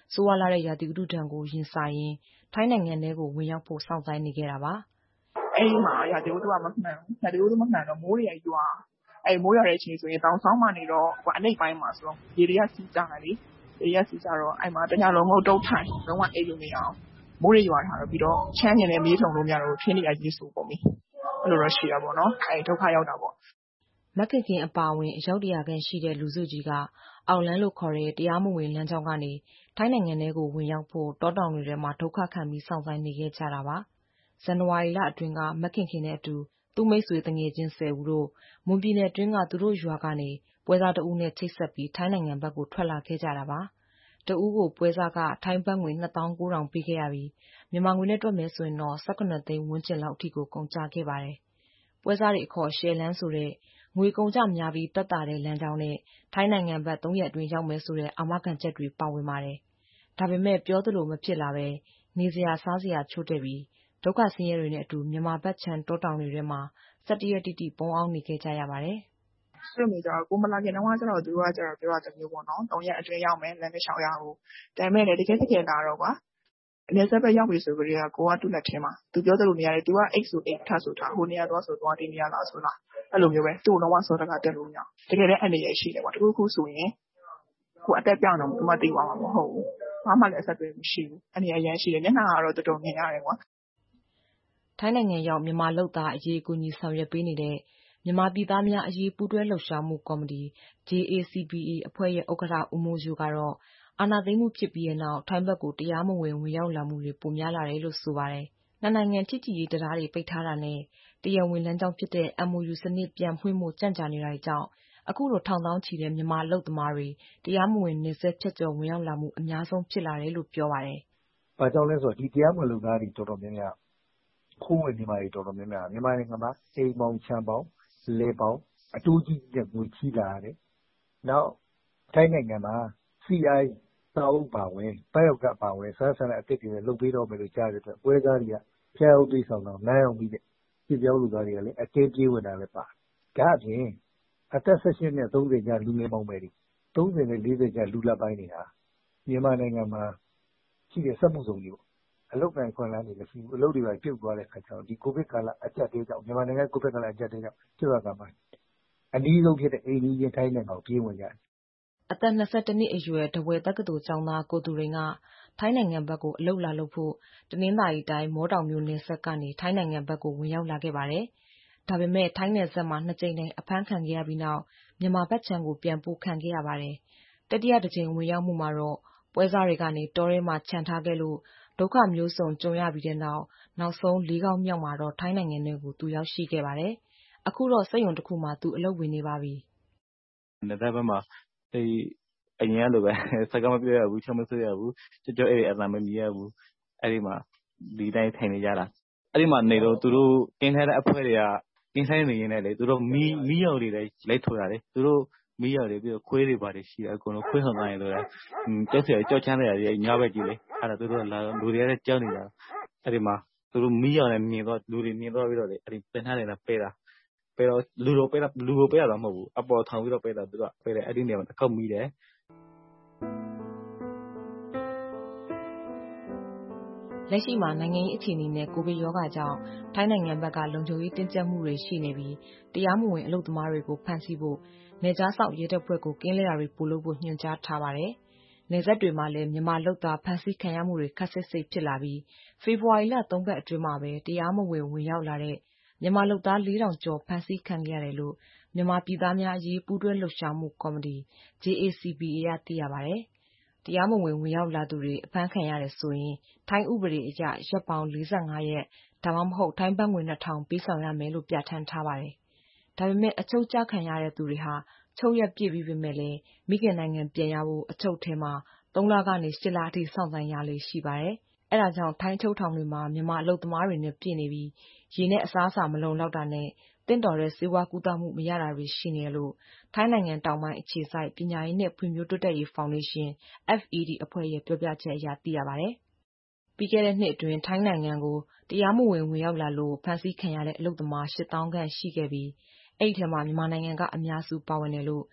ဆိုးဝါးလာတဲ့ရာသီဥတုဒဏ်ကိုရင်ဆိုင်ရင်းထိုင်းနိုင်ငံထဲကိုဝင်ရောက်ဖို့စောင့်ဆိုင်းနေခဲ့တာပါ။အဲဒီမှာရာသီဥတုကမမှန်ဘူး။ရာသီဥတုမမှန်တော့မိုးတွေကရွာ။အဲဒီမိုးရွာတဲ့အချိန်ဆိုရင်တောင်ဆောင်မှာနေတော့အနိမ့်ပိုင်းမှာဆိုတော့ရေတွေကစီးကြတယ်လေ။ရေတွေကစီးကြတော့အဲဒီမှာတညလုံးငုတ်တုတ်ထိုင်လုံးဝအိပ်လို့မရအောင်မိုးတွေရွာထားတော့ပြီးတော့ချမ်းကျင်တဲ့မေးထုံလို့မရတော့ထင်းတွေကရေဆူပုံပြီ။အဲ့လိုတော့ရှိတာပေါ့နော်။အဲဒီဒုက္ခရောက်တာပေါ့။မခင်ခင်အပါဝင်အယောက်တရာခန့်ရှိတဲ့လူစုကြီးကအောက်လန်းလို့ခေါ်တဲ့တရားမဝင်လမ်းကြောင်းကနေထိုင်းနိုင်ငံထဲကိုဝင်ရောက်ဖို့တောတောင်တွေထဲမှာဒုက္ခခံပြီးစောင့်ဆိုင်းနေခဲ့ကြတာပါ။ဇန်နဝါရီလအတွင်းကမခင်ခင်နဲ့အတူသူ့မိတ်ဆွေတငယ်ချင်းဆယ်ဦးတို့မွန်ပြည်နယ်အတွင်းကသူတို့ရွာကနေပွဲစားတဦးနဲ့ချိတ်ဆက်ပြီးထိုင်းနိုင်ငံဘက်ကိုထွက်လာခဲ့ကြတာပါ။တဦးကိုပွဲစားကထိုင်းဘတ်ငွေနှစ်သောင်းကိုးထောင်ပေးခဲ့ရပြီးမြန်မာငွေနဲ့တွက်မယ်ဆိုရင်တော့ဆယ့်ခုနစ်သိန်းဝန်းကျင်လောက်အထိကိုကုန်ကျခဲ့ပါတယ်။ပွဲစားတွေအခေါ်ရှယ်လန်းဆိုတဲ့ငွေကုန်ကျများပြီးသက်သာတဲ့လမ်းကြောင်းနဲ့ထိုင်းနိုင်ငံဘက်သုံးရက်အတွင်းရောက်မယ်ဆိုတဲ့အာမခံချက်တွေပါဝင်ပါတယ်။ဒါပေမဲ့ပြောသလိုမဖြစ်လာပဲနေစရာစားစရာချို့တဲ့ပြီးဒုက္ခဆင်းရဲတွေနဲ့အတူမြန်မာဘက်ခြမ်းတောတောင်တွေထဲမှာဆယ်တစ်ရက်တိတိပုန်းအောင်နေခဲ့ကြရပါတယ်။ဆိုတော့ကြတော့ကိုမလာခင်တုန်းကကျတော့သူတို့ကကျတော့ပြောတာတမျိုးပေါ့နော်။သုံးရက်အတွင်းရောက်မယ်လမ်းတစ်လျှောက်ရအောင်။ဒါပေမဲ့လည်းတကယ်တကယ်လာတော့ကွာ။နယ်စပ်ဘက်ရောက်ပြီဆိုကြတဲ့ကကိုကသူ့လက်ထဲမှာသူပြောသလိုနေရတယ်သူကအိတ်ဆိုအိတ်ထဆိုထားဟိုနေရာသွားဆိုသွားဒီနေရာလာဆိုလားအဲ့လိုမျိုးပဲသူ့လုံးဝစောတကတက်လို့မရတကယ်လည်းအနေရရှိတယ်ကွာတခုခုဆိုရင်ကိုအတက်ပြောင်းတော့သူမသိသွားမှာမဟုတ်ဘူးဘာမှလည်းအဆက်အသွယ်မရှိဘူးအနေရရန်ရှိတယ်မျက်နှာကတော့တော်တော်မြင်ရတယ်ကွာထိုင်းနိုင်ငံရောက်မြန်မာလုပ်သားအရေးကိုညီဆောင်ရွက်ပေးနေတဲ့မြန်မာပြည်သားများအရေးပူးတွဲလှုပ်ရှားမှုကော်မတီ J A C P A အဖွဲ့ရဲ့ဥက္ကဋ္ဌဦးမိုးရိုးကတော့အာဏာသိမ်းမှုဖြစ်ပြီးတဲ့နောက်ထိုင်းဘက်ကိုတရားမဝင်ဝင်ရောက်လာမှုတွေပိုများလာတယ်လို့ဆိုပါတယ်။နှစ်နိုင်ငံချစ်ကြည်ရေးတရားတွေပိတ်ထားတာနဲ့တရားဝင်လမ်းကြောင်းဖြစ်တဲ့ M O U စနစ်ပြန်ဖွင့်ဖို့ကြန့်ကြာနေတာကြောင့်အခုလိုထောင်သောင်းချီတဲ့မြန်မာအလုပ်သမားတွေတရားမဝင်နယ်စပ်ဖြတ်ကျော်ဝင်ရောက်လာမှုအများဆုံးဖြစ်လာတယ်လို့ပြောပါတယ်။ဘာကြောင့်လဲဆိုတော့ဒီတရားမဝင်လုပ်သားတွေတော်တော်များများခိုးဝင်နေမှာတွေတော်တော်များများမြန်မာနိုင်ငံမှာအိမ်ပေါင်းခြံပေါင်းလေပေါင်းအတူကြီးနဲ့ငွေချီလာရတယ်။နောက်ထိုင်းနိုင်ငံမှာ C I စာအုပ်ပါဝင်ဘတ်ရောက်ကပါဝင်ဆက်ဆံတဲ့အသစ်တွေလုပ်ပေးတော့မယ်လို့ကြားတဲ့အတွက်ပွဲစားတွေကဖျားဟုတ်သိဆောင်တော့လမ်းအောင်ပြီးတဲ့ပြည်ပြောင်းလူသားတွေကလည်းအတင်းပြေးဝင်တာလည်းပါဒါအပြင်အသက်၁၈နဲ့၃၀ကျလူငယ်ပေါင်းမယ်ဒီ၃၀နဲ့၄၀ကျလူလက်ပိုင်းတွေဟာမြန်မာနိုင်ငံမှာရှိတဲ့စက်မှုစုံတွေပေါ့အလုပ်ကိုင်ခွင့်လန်းတွေမရှိဘူးအလုပ်တွေပဲပြုတ်သွားတဲ့ခါကျတော့ဒီကိုဗစ်ကာလအကျပ်တဲကြောင့်မြန်မာနိုင်ငံကိုဗစ်ကာလအကျပ်တဲကြောင့်ပြုတ်ရတာမှာအနည်းဆုံးဖြစ်တဲ့အိန္ဒိယထိုင်းနိုင်ငံကိုပြေးဝင်ကြတယ်အသက်၂၁နှစ်အရွယ်တဝယ်တက္ကသိုလ်ကျောင်းသားကိုသူရိန်ကထိုင်းနိုင်ငံဘက်ကိုအလုပ်လာလုပ်ဖို့တနင်္သာရီတိုင်းမောတောင်မြို့နယ်စပ်ကနေထိုင်းနိုင်ငံဘက်ကိုဝင်ရောက်လာခဲ့ပါတယ်။ဒါပေမဲ့ထိုင်းနယ်စပ်မှာနှစ်ကြိမ်တိုင်အဖမ်းခံခဲ့ရပြီးနောက်မြန်မာဘက်ခြမ်းကိုပြန်ပို့ခံခဲ့ရပါတယ်။တတိယတစ်ကြိမ်ဝင်ရောက်မှုမှာတော့ပွဲစားတွေကနေတောထဲမှာခြံထားခဲ့လို့ဒုက္ခမျိုးစုံကြုံရပြီးတဲ့နောက်နောက်ဆုံးလေးခေါက်မြောက်မှာတော့ထိုင်းနိုင်ငံထဲကိုသူရောက်ရှိခဲ့ပါတယ်။အခုတော့စက်ရုံတစ်ခုမှာသူအလုပ်ဝင်နေပါပြီ။နယ်စပ်ဘက်မှာဒီအရင်ကလိုပဲစကားမပြောရဘူးချက်မဆွရဘူးကြောကြောအဲ့ဒီအတန်မမြည်ရဘူးအဲ့ဒီမှာဒီတိုင်းထိုင်နေကြတာအဲ့ဒီမှာနေတော့သူတို့ကင်းထားတဲ့အဖွဲ့တွေကကင်းဆိုင်နေရင်လည်းသူတို့မီးမီးရော်တွေလည်းလိုက်ထွာတယ်သူတို့မီးရော်တွေပြီးတော့ခွေးတွေပါတယ်ရှိတယ်အကုန်လုံးခွေးဟောင်းတိုင်းလို့လည်းကြောက်စရာကြောက်ချမ်းတဲ့တွေညဘက်ကြီးလေအဲ့ဒါသူတို့လာလူတွေလည်းကြောက်နေတာအဲ့ဒီမှာသူတို့မီးရော်လည်းမြင်တော့လူတွေမြင်တော့ပြီးတော့လေအဲ့ဒီပင်ထားတယ်လားပဲတာပဲတော့လူတို့ပဲလူကိုပဲရတော့မဟုတ်ဘူးအပေါ်ထောင်ပြီးတော့ပဲတာသူကပဲတယ်အဲ့ဒီနေရာမှာတစ်ခေါက်မီးတယ်လက်ရှိမှာနိုင်ငံရေးအခြေအနေနဲ့ကိုဗစ်ရောဂါကြောင့်ထိုင်းနိုင်ငံဘက်ကလုံခြုံရေးတင်းကျပ်မှုတွေရှိနေပြီးတရားမဝင်အလုပ်သမားတွေကိုဖမ်းဆီးဖို့နယ်ခြားစောင့်ရဲတပ်ဖွဲ့ကိုကင်းလဲတာတွေပို့လို့ဖို့ညွှန်ကြားထားပါတယ်။နယ်စပ်တွေမှာလည်းမြန်မာလုပ်သားဖမ်းဆီးခံရမှုတွေခက်ဆစ်ဆစ်ဖြစ်လာပြီးဖေဖော်ဝါရီလသုံးပတ်အတွင်းမှာပဲတရားမဝင်ဝင်ရောက်လာတဲ့မြန်မာလုပ်သားလေးထောင်ကျော်ဖမ်းဆီးခံရတယ်လို့မြန်မာပြည်သားများအရေးပူးတွဲလှုပ်ရှားမှုကော်မတီ J A C P A ကသိရပါတယ်။တရားမဝင်ဝင်ရောက်လာသူတွေအဖမ်းခံရတယ်ဆိုရင်ထိုင်းဥပဒေအရရက်ပေါင်းလေးဆယ့်ငါးရက်ဒါမှမဟုတ်ထိုင်းဘတ်ငွေနှစ်ထောင်ပေးဆောင်ရမယ်လို့ပြဋ္ဌာန်းထားပါတယ်။ဒါပေမဲ့အချုပ်ကျခံရတဲ့သူတွေဟာချုပ်ရက်ပြည့်ပြီးပေမဲ့လည်းမိခင်နိုင်ငံပြန်ရဖို့အချုပ်ထဲမှာသုံးလကနေရှစ်လအထိစောင့်ဆိုင်းရလေရှိပါတယ်။အဲဒါကြောင့်ထိုင်းချုပ်ထောင်တွေမှာမြန်မာအလုပ်သမားတွေနဲ့ပြည့်နေပြီးရေနဲ့အစားအစာမလုံလောက်တာနဲ့တင့်တော်တဲ့ဆေးဝါးကုသမှုမရတာတွေရှိနေလို့ထိုင်းနိုင်ငံတောင်ပိုင်းအခြေစိုက်ပညာရေးနဲ့ဖွံ့ဖြိုးတိုးတက်ရေးဖောင်ဒေးရှင်း F E D အဖွဲ့ရဲ့ပြောပြချက်အရသိရပါတယ်။ပြီးခဲ့တဲ့နှစ်အတွင်းထိုင်းနိုင်ငံကိုတရားမဝင်ဝင်ရောက်လာလို့ဖမ်းဆီးခံရတဲ့အလုပ်သမားရှစ်သောင်းခန့်ရှိခဲ့ပြီးအဲ့ဒီထဲမှာမြန်မာနိုင်ငံကအများစုပါဝင်တယ်လို့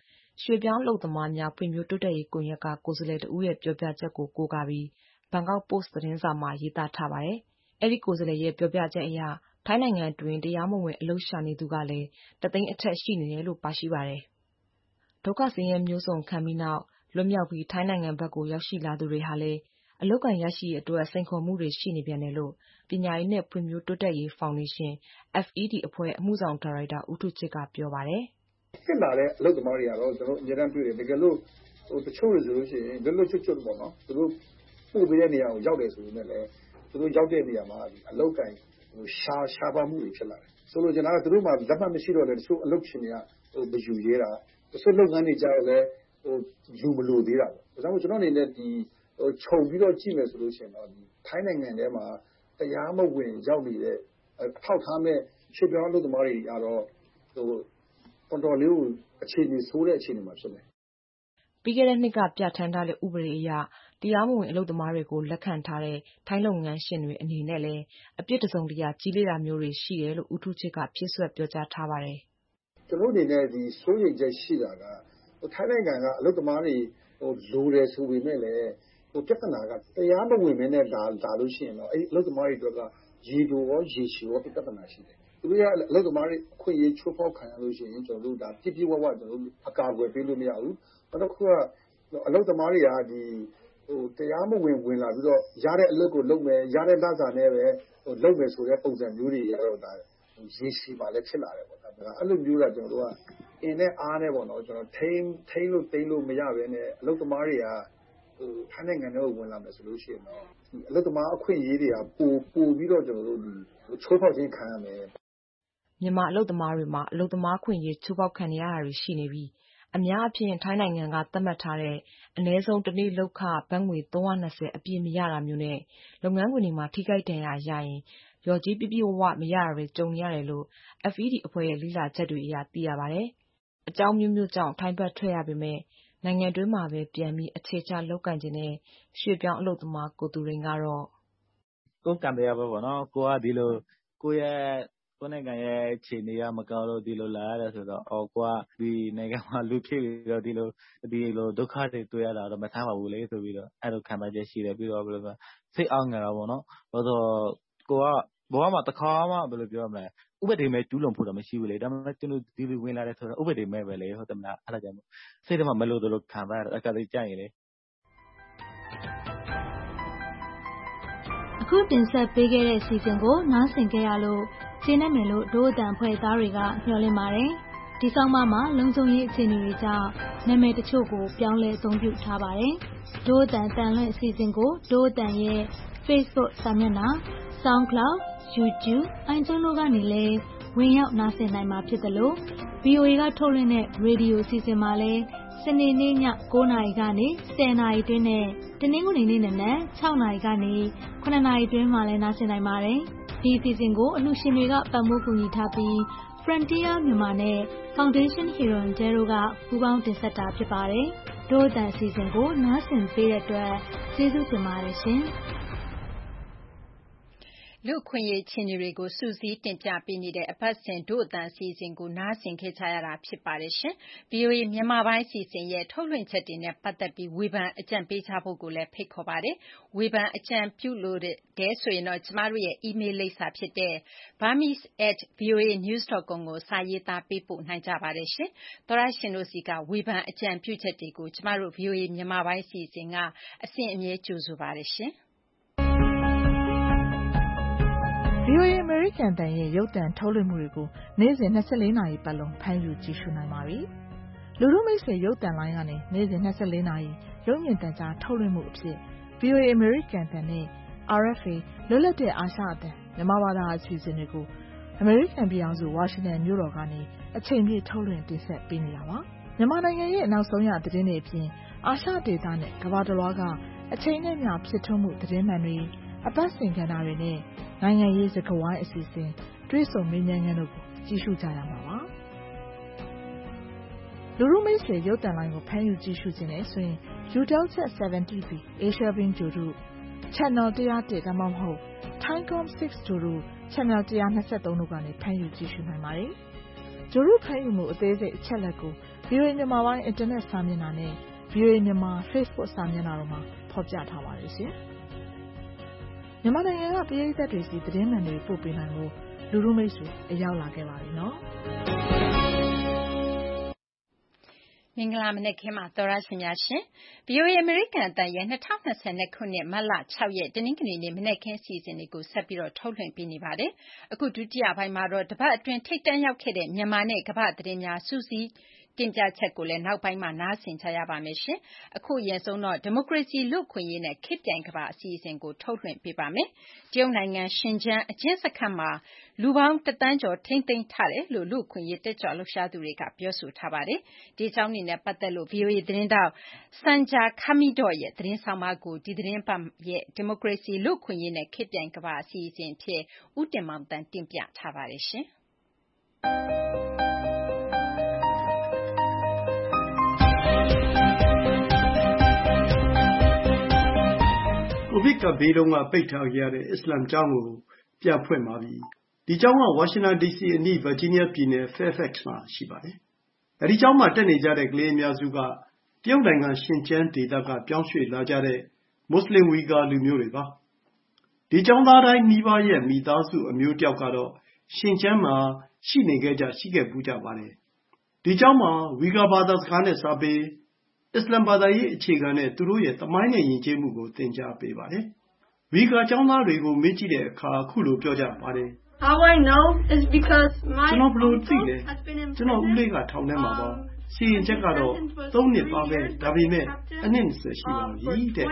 ရွှေ့ပြောင်းအလုပ်သမားများဖွံ့ဖြိုးတိုးတက်ရေးကွန်ရက်ကကိုယ်စားလှယ်တဦးရဲ့ပြောပြချက်ကိုကိုးကားပြီးဘန်ကောက်ပို့စ်သတင်းစာမှာရေးသားထားပါတယ်။အဲဒီကိုယ်စားလှယ်ရဲ့ပြောပြချက်အရထိုင်းနိုင်ငံတွင်တရားမဝင်အလုပ်ရှာနေသူကလည်းတသိန်းအထက်ရှိနေတယ်လို့ပါရှိပါတယ်။ဒုက္ခဆင်းရဲမျိုးစုံခံပြီးနောက်လွတ်မြောက်ပြီးထိုင်းနိုင်ငံဘက်ကိုရောက်ရှိလာသူတွေဟာလည်းအလုပ်ကိုင်ရရှိရေးအတွက်စိန်ခေါ်မှုတွေရှိနေပြန်တယ်လို့ပညာရေးနဲ့ဖွံ့ဖြိုးတိုးတက်ရေးဖောင်ဒေးရှင်း F E D အဖွဲ့အမှုဆောင်ဒါရိုက်တာဦးထုချစ်ကပြောပါတယ်။ဖြစ်လာတဲ့အလုပ်သမားတွေကတော့ကျွန်တော်အများအားတွေ့တယ်တကယ်လို့ဟိုတချို့တွေဆိုလို့ရှိရင်လွတ်လွတ်ချွတ်ချွတ်ပေါ့နော်သူတို့ပို့ပေးတဲ့နေရာကိုရောက်တယ်ဆိုရင်လည်းသူတို့ရောက်တဲ့နေရာမှာအလုပ်ကိုင်ဟိုရှာရှားပါမှုတွေဖြစ်လာတယ်ဆိုလို့ကျွန်တော်ကသူတို့မှလက်မှတ်မရှိတော့လည်းတချို့အလုပ်ရှင်တွေကဟိုမယူရဲတာတချို့လုပ်ငန်းတွေကြတော့လည်းဟိုယူမလို့သေးတာပေါ့ဒါကြောင့်ကျွန်တော်အနေနဲ့ဒီဟိုခြုံပြီးတော့ကြည့်မယ်ဆိုလို့ရှိရင်တော့ဒီထိုင်းနိုင်ငံထဲမှာတရားမဝင်ရောက်နေတဲ့အထောက်ထားမဲ့ရွှေ့ပြောင်းအလုပ်သမားတွေကတော့ဟိုတော်တော်လေးကိုအခြေအနေဆိုးတဲ့အခြေအနေမှာဖြစ်နေပြီးခဲ့တဲ့နှစ်ကပြဋ္ဌာန်းထားတဲ့ဥပဒေအရတရားမဝင်အလုပ်သမားတွေကိုလက်ခံထားတဲ့ထိုင်းလုပ်ငန်းရှင်တွေအနေနဲ့လည်းအပြစ်တစုံတရာကြီးလေးတာမျိုးတွေရှိတယ်လို့ဦးထုချစ်ကဖြည့်ဆွတ်ပြောကြားထားပါတယ်ကျွန်တော်အနေနဲ့ဒီစိုးရိမ်ချက်ရှိတာကထိုင်းနိုင်ငံကအလုပ်သမားတွေဟိုလိုတယ်ဆိုပေမဲ့လည်းဟိုပြဿနာကတရားမဝင်မင်းနဲ့လာလာလို့ရှိရင်တော့အဲ့အလုပ်သမားတွေအတွက်ကရေတိုရောရေရှည်ရောပြဿနာရှိတယ်သူတို့ကအလုပ်သမားတွေအခွင့်အရေးချိုးဖောက်ခံရလို့ရှိရင်ကျွန်တော်တို့ဒါပြည့်ပြည့်ဝဝကျွန်တော်တို့အကာအကွယ်ပေးလို့မရဘူးနောက်တစ်ခုကအလုပ်သမားတွေကဒီဟိုတရားမဝင်ဝင်လာပြီးတော့ရတဲ့အလုပ်ကိုလုပ်မယ်ရတဲ့လစာနဲ့ပဲဟိုလုပ်မယ်ဆိုတဲ့ပုံစံမျိုးတွေရတော့ဒါရေရှည်ပါလည်းဖြစ်လာတယ်ပေါ့ဒါအဲ့လိုမျိုးကကျွန်တော်တို့ကအင်းနဲ့အားနဲ့ပေါ့နော်ကျွန်တော်ထိန်းထိန်းလို့သိမ်းလို့မရဘဲနဲ့အလုပ်သမားတွေကဟိုထိုင်းနိုင်ငံထဲကိုဝင်လာမယ်ဆိုလို့ရှိရင်တော့ဒီအလုပ်သမားအခွင့်အရေးတွေကပိုပိုပြီးတော့ကျွန်တော်တို့ဒီချိုးဖောက်ခြင်းခံရမယ်မြန်မာအလုပ်သမားတွေမှာအလုပ်သမားခွင့်ရေးချိုးဖောက်ခံရတာတွေရှိနေပြီးအများအပြားထိုင်းနိုင်ငံကသတ်မှတ်ထားတဲ့အနည်းဆုံးတစ်နေ့လုပ်ခဘတ်ငွေသုံးရာနှစ်ဆယ်အပြည့်မရတာမျိုးနဲ့လုပ်ငန်းခွင်တွေမှာထိခိုက်ဒဏ်ရာရရင်ရော်ကြီးပြပြဝဝမရတာတွေကြုံရတယ်လို့ F E D အဖွဲ့ရဲ့လေ့လာချက်တွေအရသိရပါတယ်။အကြောင်းမျိုးမျိုးကြောင့်ထိုင်းဘက်ထွက်ရပေမဲ့နိုင်ငံတွင်းမှာပဲပြန်ပြီးအခြေချလုပ်ကိုင်ခြင်းနဲ့ရွှေ့ပြောင်းအလုပ်သမားကိုသူတွေကတော့ကိုယ်ကံတရားပဲပေါ့နော်ကိုကဒီလိုကိုရဲ့ကိုယ်နိုင်ငံရဲ့အခြေအနေကမကောင်းလို့ဒီလိုလာရတယ်ဆိုတော့အော်ကိုကဒီနိုင်ငံမှာလူဖြစ်ပြီးတော့ဒီလိုဒီလိုဒုက္ခတွေတွေ့ရတာတော့မဆန်းပါဘူးလေဆိုပြီးတော့အဲ့လိုခံစားချက်ရှိတယ်ပြီးတော့ဘယ်လိုလဲစိတ်အောင်ငါတော့ပေါ့နော်ဘာလို့ကိုကဘောမှာတစ်ခါမှဘယ်လိုပြောမလဲဥပဒေမဲ့ကျူးလွန်ဖို့တော့မရှိဘူးလေဒါပေမဲ့ကျွန်တော်ဒီလိုဝင်လာတယ်ဆိုတော့ဥပဒေမဲ့ပဲလေဟုတ်တယ်မလားအဲ့ဒါကြောင့်စိတ်ထဲမှာမလို့တော့ခံစားရအခါလေးကြာရင်လေအခုတင်ဆက်ပေးခဲ့တဲ့စီစဉ်ကိုနားဆင်ကြရလို့ကျေနပ်မယ်လို့ဒို့အတန်ဖွဲ့သားတွေကမျှော်လင့်ပါတယ်ဒီဆောင်မမှာလုံခြုံရေးအခြေအနေတွေကြောင့်နာမည်တချို့ကိုပြောင်းလဲအသုံးပြုထားပါတယ်ဒို့အတန်တန်လွင့်အစီအစဉ်ကိုဒို့အတန်ရဲ့ Facebook စာမျက်နှာ SoundCloud YouTube iTunes တို့ကနေလည်းဝင်ရောက်နားဆင်နိုင်မှာဖြစ်တယ်လို့ V O A ကထုတ်လွှင့်တဲ့ရေဒီယိုအစီအစဉ်မှာလည်းစနေနေ့ည9နာရီကနေ10နာရီတွင်းနဲ့တနင်္ဂနွေနေ့နံနက်6နာရီကနေ9နာရီတွင်းမှာလည်းနားဆင်နိုင်ပါတယ်ဒီအစီအစဉ်ကိုအလှရှင်တွေကပံ့ပိုးကူညီထားပြီး Frontier မြန်မာနဲ့ Foundation Hero Zero ကပူးပေါင်းတင်ဆက်တာဖြစ်ပါတယ်ဒို့အတန်အစီအစဉ်ကိုနားဆင်ပေးတဲ့အတွက်ကျေးဇူးတင်ပါတယ်ရှင်လူခွင့်ရေးချင်းတွေကိုစူးစီးတင်ပြပေးနေတဲ့အပတ်စဉ်ဒို့အတန်အစီအစဉ်ကိုနားဆင်ခဲ့ကြရတာဖြစ်ပါတယ်ရှင်။ V O A မြန်မာပိုင်းအစီအစဉ်ရဲ့ထုတ်လွှင့်ချက်တွေနဲ့ပတ်သက်ပြီးဝေဖန်အကြံပေးကြဖို့ကိုလည်းဖိတ်ခေါ်ပါတယ်။ဝေဖန်အကြံပြုလို့တဲ့ဆိုရင်တော့ကျမတို့ရဲ့ email လိပ်စာဖြစ်တဲ့ burmese at voanews dot com ကိုစာရေးသားပေးပို့နိုင်ကြပါတယ်ရှင်။သောရရှင်တို့စီကဝေဖန်အကြံပြုချက်တွေကိုကျမတို့ V O A မြန်မာပိုင်းအစီအစဉ်ကအစဉ်အမြဲကြိုဆိုပါတယ်ရှင်။ V O A အမေရိကန်တန်ရဲ့ရုပ်သံထုတ်လွှင့်မှုတွေကိုနေ့စဉ်၂၄နာရီပတ်လုံးဖမ်းယူကြည့်ရှုနိုင်ပါပြီ။လူထုမိတ်ဆွေရုပ်သံလိုင်းကနေနေ့စဉ်၂၄နာရီရုပ်မြင်သံကြားထုတ်လွှင့်မှုအဖြစ် V O A အမေရိကန်တန်နဲ့ R F A လွတ်လပ်တဲ့အာရှအသံမြန်မာဘာသာအစီအစဉ်တွေကိုအမေရိကန်ပြည်ထောင်စုဝါရှင်တန်မြို့တော်ကနေအချိန်ပြည့်ထုတ်လွှင့်တင်ဆက်ပေးနေတာပါ။မြန်မာနိုင်ငံရဲ့နောက်ဆုံးရသတင်းတွေအပြင်အာရှဒေသနဲ့ကမ္ဘာတစ်လွှားကအချိန်နဲ့မျှဖြစ်ထွန်းမှုသတင်းမှန်တွေအပတ်စဉ်ကဏ္ဍတွေနဲ့နိုင်ငံရေးစကားဝိုင်းအစီအစဉ်တွေ့ဆုံမေးမြန်းခန်းတို့ကိုကြည့်ရှုကြရမှာပါလူရုမိတ်ဆွေရုပ်သံလိုင်းကိုဖမ်းယူကြည့်ရှုခြင်းနဲ့ဆိုရင် Eutelsat 7 T V Asia Bin ဂျိုတို့ Channel one oh oneဒါမှမဟုတ် Thaicom six ဂျိုတို့ Channel one twenty-threeတို့ကနေဖမ်းယူကြည့်ရှုနိုင်ပါတယ်ဂျိုတို့ဖမ်းယူမှုအသေးစိတ်အချက်လက်ကို V ဗွီအိုအေ မြန်မာပိုင်း အင်တာနက်စာမျက်နှာနဲ့ ဗွီအိုအေ မြန်မာ Facebook စာမျက်နှာတို့မှာဖော်ပြထားပါတယ်ရှင်။မြန်မာနိုင်ငံကပရိသတ်တွေစီသတင်းမှန်တွေပို့ပေးနိုင်ဖို့လူလူမိတ်ဆွေအရောက်လာခဲ့ပါပြီနော်။မင်္ဂလာမနက်ခင်းပါသောရရှင်များရှင် ဗွီအိုအေ အမေရိကန်အသံရဲ့၂၀၂၂ခုနှစ်မတ်လ၆ရက်တနင်္ဂနွေနေ့မနက်ခင်းအစီအစဉ်တွေကိုဆက်ပြီးတော့ထုတ်လွှင့်ပေးနေပါတယ်။အခုဒုတိယပိုင်းမှာတော့တပတ်အတွင်းထိပ်တန်းရောက်ခဲ့တဲ့မြန်မာနဲ့ကမ္ဘာသတင်းများစူးစီးတင်ပြချက်ကိုလည်းနောက်ပိုင်းမှာနားဆင်ကြရပါမယ်ရှင်။အခုအရင်ဆုံးတော့ဒီမိုကရေစီလူ့အခွင့်အရေးနဲ့ခေတ်ပြိုင်ကမ္ဘာအစီအစဉ်ကိုထုတ်လွှင့်ပေးပါမယ်။တရုတ်နိုင်ငံရှင်ကျန်းအကျဉ်းစခန်းမှာလူပေါင်းတသန်းကျော်ထိန်းသိမ်းထားတယ်လို့လူ့အခွင့်အရေးတက်ကြွလှုပ်ရှားသူတွေကပြောဆိုထားပါတယ်။ဒီအကြောင်းနဲ့ပတ်သက်လို့ ဗွီအိုအေသတင်းတောက်စန်ဂျာခမီဒေါရဲ့သတင်းဆောင်မကိုဒီသတင်းပတ်ရဲ့ဒီမိုကရေစီလူ့အခွင့်အရေးနဲ့ခေတ်ပြိုင်ကမ္ဘာအစီအစဉ်ဖြစ်ဦးတင်မောင်တန်းတင်ပြထားပါတယ်ရှင်။ကိုဗစ်ကပ်ဘေးတုန်းကပိတ်ထားခဲ့ရတဲ့အစ္စလာမ်ကျောင်းကိုပြန်ဖွင့်ပါပြီ။ဒီကျောင်းကဝါရှင်တန်ဒီစီအနီးဗာဂျီးနီးယားပြည်နယ် Fairfax မှာရှိပါတယ်။အဲဒီကျောင်းမှာတက်နေကြတဲ့ကလေးအများစုကတရုတ်နိုင်ငံရှင်ကျန်းဒေသကပြောင်းရွှေ့လာကြတဲ့မွတ်စလင်ဝီဂါလူမျိုးတွေပါ။ဒီကျောင်းသားတိုင်းနီးပါးရဲ့မိသားစုအမျိုးတယောက်ကတော့ရှင်ကျန်းမှာရှိနေခဲ့ကြရှိခဲ့ပူးကြပါတယ်။ဒီကျောင်းမှာဝီဂါဘာသာစကားနဲ့စာပေအစ္စလာမ်ဘာသာရေးအခြေခံနဲ့သူတို့ရဲ့သမိုင်းနဲ့ယဉ်ကျေးမှုကိုသင်ကြားပေးပါတယ်။ဝီဂါကျောင်းသားတွေကိုမေးကြည့်တဲ့အခါအခုလိုပြောကြပါတယ်။ How I know is because my ကျွန်တော်ဘလို့သိလဲကျွန်တော်ဦးလေးကထောင်ထဲမှာပါစီရင်ချက်ကတော့သုံးနှစ်ပါပဲဒါပေမဲ့အနှစ်၂၀ရှိပါပြီတဲ့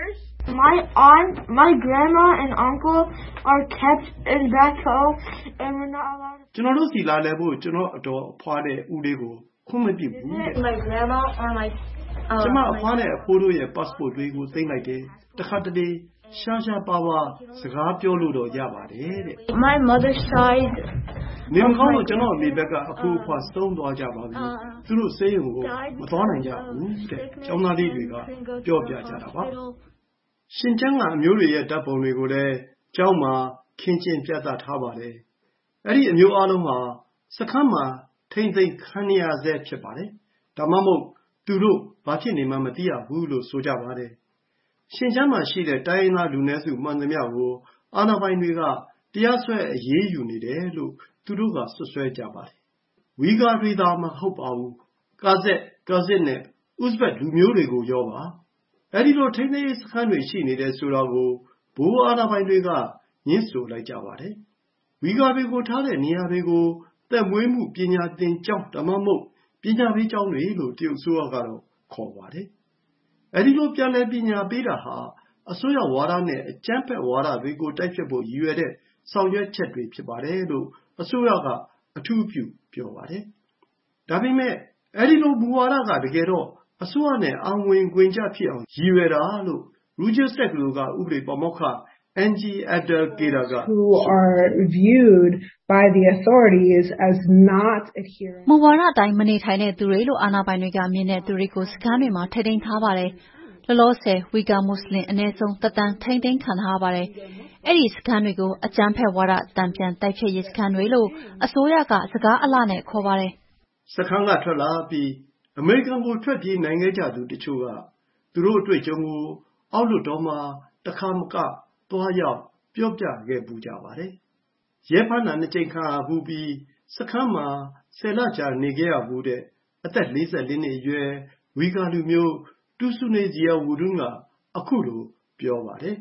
My aunt, my grandma and uncle are kept in back home and we're not allowed to ကျွန်တော်တို့စီလာလဲဖို့ကျွန်တော်အတော်အဖွားတဲ့ဦးလေးကိုခွင့်မပြုဘူးတဲ့ My grandma or my ကျွန်မအဖွားနဲ့အဖိုးတို့ရဲ့ passport တွေကိုသိမ်းလိုက်တယ်တခါတလေရှားရှားပါးပါးစကားပြောလို့တော့ရပါတယ်တဲ့ My mother's side နေမကောင်းလို့ကျွန်တော်အမေဘက်ကအဖိုးအဖွားသုံးသွားကြပါပြီသူတို့ဆေးရုံကိုမသွားနိုင်ကြဘူးတဲ့ကျောင်းသားလေးတွေကပြောပြကြတာပါရှင်ကျန်းကအမျိုးတွေရဲ့ဓာတ်ပုံတွေကိုလည်းကျောင်းမှာခင်းကျင်းပြသထားပါတယ်အဲ့ဒီအမျိုးအလုံးဟာစခန်းမှာထိမ့်သိမ်းခံရဆဲဖြစ်ပါတယ်ဒါမှမဟုတ်သူတို့ဘာဖြစ်နေမှမသိရဘူးလို့ဆိုကြပါတယ်ရှင်ကျန်းမှာရှိတဲ့တိုင်းရင်းသားလူနည်းစုမှန်သမျှကိုအာဏာပိုင်တွေကတရားစွဲအရေးယူနေတယ်လို့သူတို့ကဆွဆွဲကြပါတယ်ဝီဂါတွေသာမဟုတ်ပါဘူးကာဇက်ကာဇစ်နဲ့ဥဇဘက်လူမျိုးတွေကိုရောပါအဲ့ဒီလိုထိန်းသိမ်းရေးစခန်းတွေရှိနေတယ်ဆိုတာကိုဘိုးအာဏာပိုင်တွေကညှင်းဆိုလိုက်ကြပါတယ်ဝီဂါတွေကိုထားတဲ့နေရာတွေကိုသက်မွေးမှုပညာသင်ကျောင်းဒါမှမဟုတ်ပညာပေးကျောင်းတွေလို့တရုတ်ဆိုရကတော့ခေါ်ပါတယ်အဲ့ဒီလိုပြန်လည်ပညာပေးတာဟာအစိုးရဝါဒနဲ့အကြမ်းဖက်ဝါဒတွေကိုတိုက်ဖျက်ဖို့ရည်ရွယ်တဲ့ဆောင်ရွက်ချက်တွေဖြစ်ပါတယ်လို့အစိုးရကအထူးပြုပြောပါတယ်ဒါပေမဲ့အဲ့ဒီလိုမူဝါဒကတကယ်တော့အစိုးရနဲ့အဝင်ခွင်ကြဖြစ်အောင်ရည်ရွယ်တာလို့ Rutgers တက္ကသိုလ်ကဥပဒေပါမောက္ခ Angie Adler-Kayser က who are viewed by the authorities as not adhering မူဝါဒအတိုင်းမနေထိုင်တဲ့သူတွေလို့အာဏာပိုင်တွေကမြင်တဲ့သူတွေကိုစခန်းတွေမှာထိန်းသိမ်းထားပါတယ်လောလောဆယ်ဝီဂါမွတ်စလင်အနည်းဆုံးတသန်းထိန်းသိမ်းခံထားပါတယ်အဲ့ဒီစခန်းတွေကိုအကြမ်းဖက်ဝါဒတံပြန်တိုက်ဖျက်ရေးစခန်းတွေလို့အစိုးရကစကားအလှနဲ့ခေါ်ပါတယ်စခန်းကထွက်လာပြီးအမေရိကန်ကိုထွက်ပြေးနိုင်ခဲ့ကြသူတချို့ကသူတို့အတွေ့အကြုံကိုအောက်လွှတ်တော်မှာတခါမကသွားရောက်ပြောပြခဲ့ပူကြပါတယ်ရဲဖမ်းတာနှစ်ကြိမ်ခံရဘူးပြီးစခန်းမှာဆယ်လကြာနေခဲ့ရဘူးတဲ့အသက်၄၄နှစ်အရွယ်ဝီဂါလူမျိုးတူဆူနေဇီယာဝူဒွန်းကအခုလိုပြောပါတယ်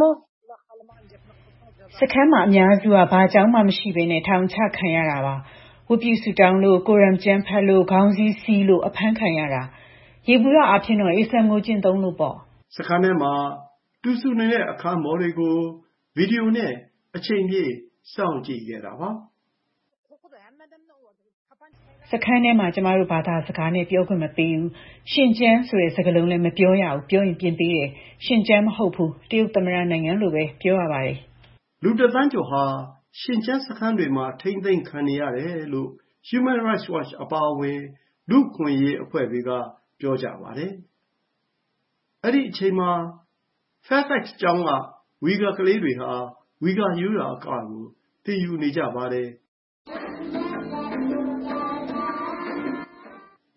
စခန်းမှာအများစုကဘာကြောင့်မှမရှိဘဲနဲ့ထောင်ချခံရတာပါဝတ်ပြုဆုတောင်းလို့ကိုရမ်ကျမ်းဖတ်လို့ခေါင်းစည်းစီးလို့အဖမ်းခံရတာရေဘူးရအဖြစ်တော့အစ္စလာမ်ကိုကျင့်သုံးလို့ပေါ့စခန်းထဲမှာတူဆူနေတဲ့အခန်းမော်တွေကိုဗီဒီယိုနဲ့အချိန်ပြည့်စောင့်ကြည့်ခဲ့တာပါစခန်းထဲမှာကျမတို့ဘာသာစကားနဲ့ပြောခွင့်မပေးဘူးရှင်ကျန်းဆိုတဲ့စကားလုံးလည်းမပြောရဘူးပြောရင်ပြင်ပေးတယ်ရှင်ကျန်းမဟုတ်ဘူးတရုတ်သမ္မတနိုင်ငံလိုပဲပြောရပါတယ်လူတသန်းကျော်ဟာရှင်ကျန်းစခန်းတွေမှာထိမ့်သိမ်းခံနေရတယ်လို့ Human Rights Watch အပါအဝင်လူ့ခွင့်ရေးအဖွဲ့တွေကပြောကြပါတယ်အဲ့ဒီအချိန်မှာ Fairfax ကျောင်းကဝီဂါကလေးတွေဟာဝီဂါရိုးရာအကကိုသင်ယူနေကြပါတယ်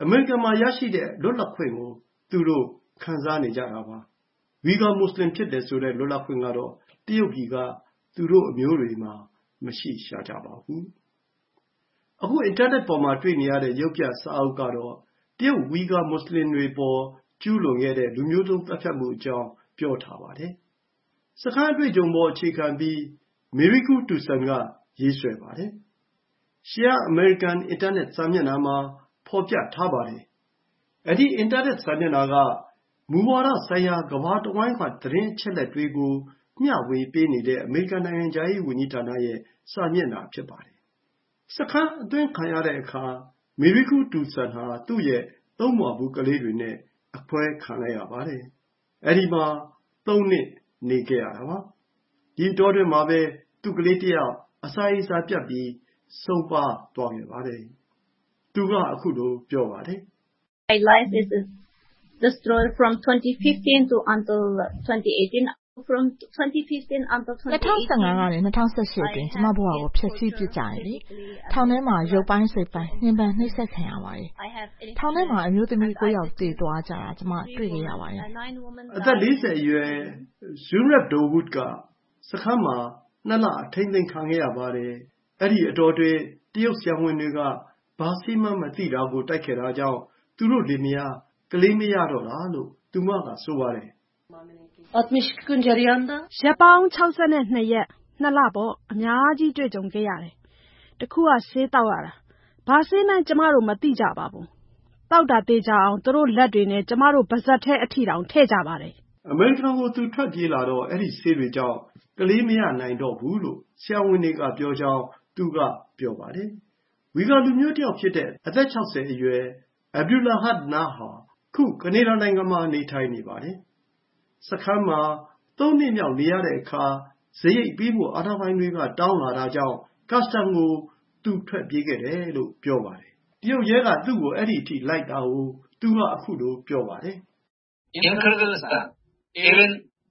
အမေရိကန်မှာရရှိတဲ့လွတ်လပ်ခွင့်ကိုသူတို့ခံစားနေကြတာပါဝီဂါမွတ်စလင်ဖြစ်တယ်ဆိုတဲ့လွတ်လပ်ခွင့်ကတော့တရုတ်ပြည်ကသူတို့အမျိုးတွေမှာမရှိရှာကြပါဘူးအခုအင်တာနက်ပေါ်မှာတွေ့နေရတဲ့ရုပ်ပြစာအုပ်ကတော့တရုတ်ဝီဂါမွတ်စလင်တွေပေါ်ကျူးလွန်ခဲ့တဲ့လူမျိုးတုံးသတ်ဖြတ်မှုအကြောင်းပြောထားပါတယ်စခန်းအတွေ့အကြုံပေါ်အခြေခံပြီးမေရီကူတူဆန်ကရေးဆွဲပါတယ်ရှီယာအမေရိကန်အင်တာနက်စာမျက်နှာမှာဖော်ပြထားပါတယ်အဲ့ဒီအင်တာနက်စာမျက်နှာကမူဝါဒဆိုင်ရာကမ္ဘာတဝိုင်းကသတင်းအချက်အလက်တွေကိုမျှဝေပေးနေတဲ့အမေရိကန်နိုင်ငံခြားရေးဝန်ကြီးဌာနရဲ့စာမျက်နှာဖြစ်ပါတယ်စခန်းအတွင်းခံရတဲ့အခါမေရီကူတူဆန်ဟာသူ့ရဲ့သုံးမွားဘူးကလေးတွေနဲ့အဖွဲခံလိုက်ရပါတယ်အဲ့ဒီမှာသုံးနှစ်နေခဲ့ရတာပါဒီတောတွင်မှာပဲသူ့ကလေးတယောက်အစာအိမ်စာပြတ်ပြီးဆုံးပါသွားခဲ့ပါတယ်သူကအခုလိုပြောပါတယ် My life is destroyed from twenty fifteen to until twenty eighteen from twenty fifteen until twenty eighteen twenty fifteenကနေtwenty eighteenအတွင်းကျမဘဝကိုဖျက်ဆီးပစ်ကြတယ်လေထောင်ထဲမှာရုပ်ပိုင်းစိတ်ပိုင်းနှိမ်ပန်နှိပ်စက်ခံရပါတယ်ထောင်ထဲမှာအမျိုးသမီးကိုယောက်တည်သွားကြတာကျမတွေ့ခဲ့ရပါတယ်အသက်fortyအရွယ် Zurab Dawood ကစခန်းမှာနှစ်လအထိမ့်သိမ်းခံခဲ့ရပါတယ်အဲ့ဒီအတော်တွင်တရုတ်ဆရာဝန်တွေကဘာစီမံမသိတာကိုတိုက်ခဲ့တာကြောင့်သူတို့လင်မယားကလေးမရတော့တာလို့သူမကဆိုပါတယ်ရက်ပေါင်းsixty-twoရက်နှစ်လပေါ့အများကြီးတွေ့ကြုံခဲ့ရတယ်တခုကဆေးတောက်ရတာဘာဆေးမှန်းကျမတို့မသိကြပါဘူးတောက်တာသေးကြအောင်သူတို့လက်တွေနဲ့ကျမတို့ပါဇက်ထဲအထီတောင်ထည့်ကြပါတယ်အမေရိကန်ကိုသူထွက်ပြေးလာတော့အဲ့ဒီဆေးတွေကြောင့်ကလေးမရနိုင်တော့ဘူးလို့ဆရာဝန်တွေကပြောကြောင်းသူကပြောပါတယ်ဝီဂါလူမျိုးတယောက်ဖြစ်တဲ့အသက်sixtyအရွယ် Abdulahad Nar ဟာခုကနေဒါနိုင်ငံမှာနေထိုင်နေပါတယ်စခန်းမှာသုံးနှစ်မြောက်နေရတဲ့အခါဇရိတ်ပြီးမှုအာဏာပိုင်တွေကတောင်းလာတာကြောင့်ကတ်စတမ်ကိုသူထွက်ပြေးခဲ့တယ်လို့ပြောပါတယ်တရုတ်ရဲကသူ့ကိုအဲ့ဒီအထိလိုက်တာကိုသူကအခုလိုပြောပါတယ် In Kyrgyzstan even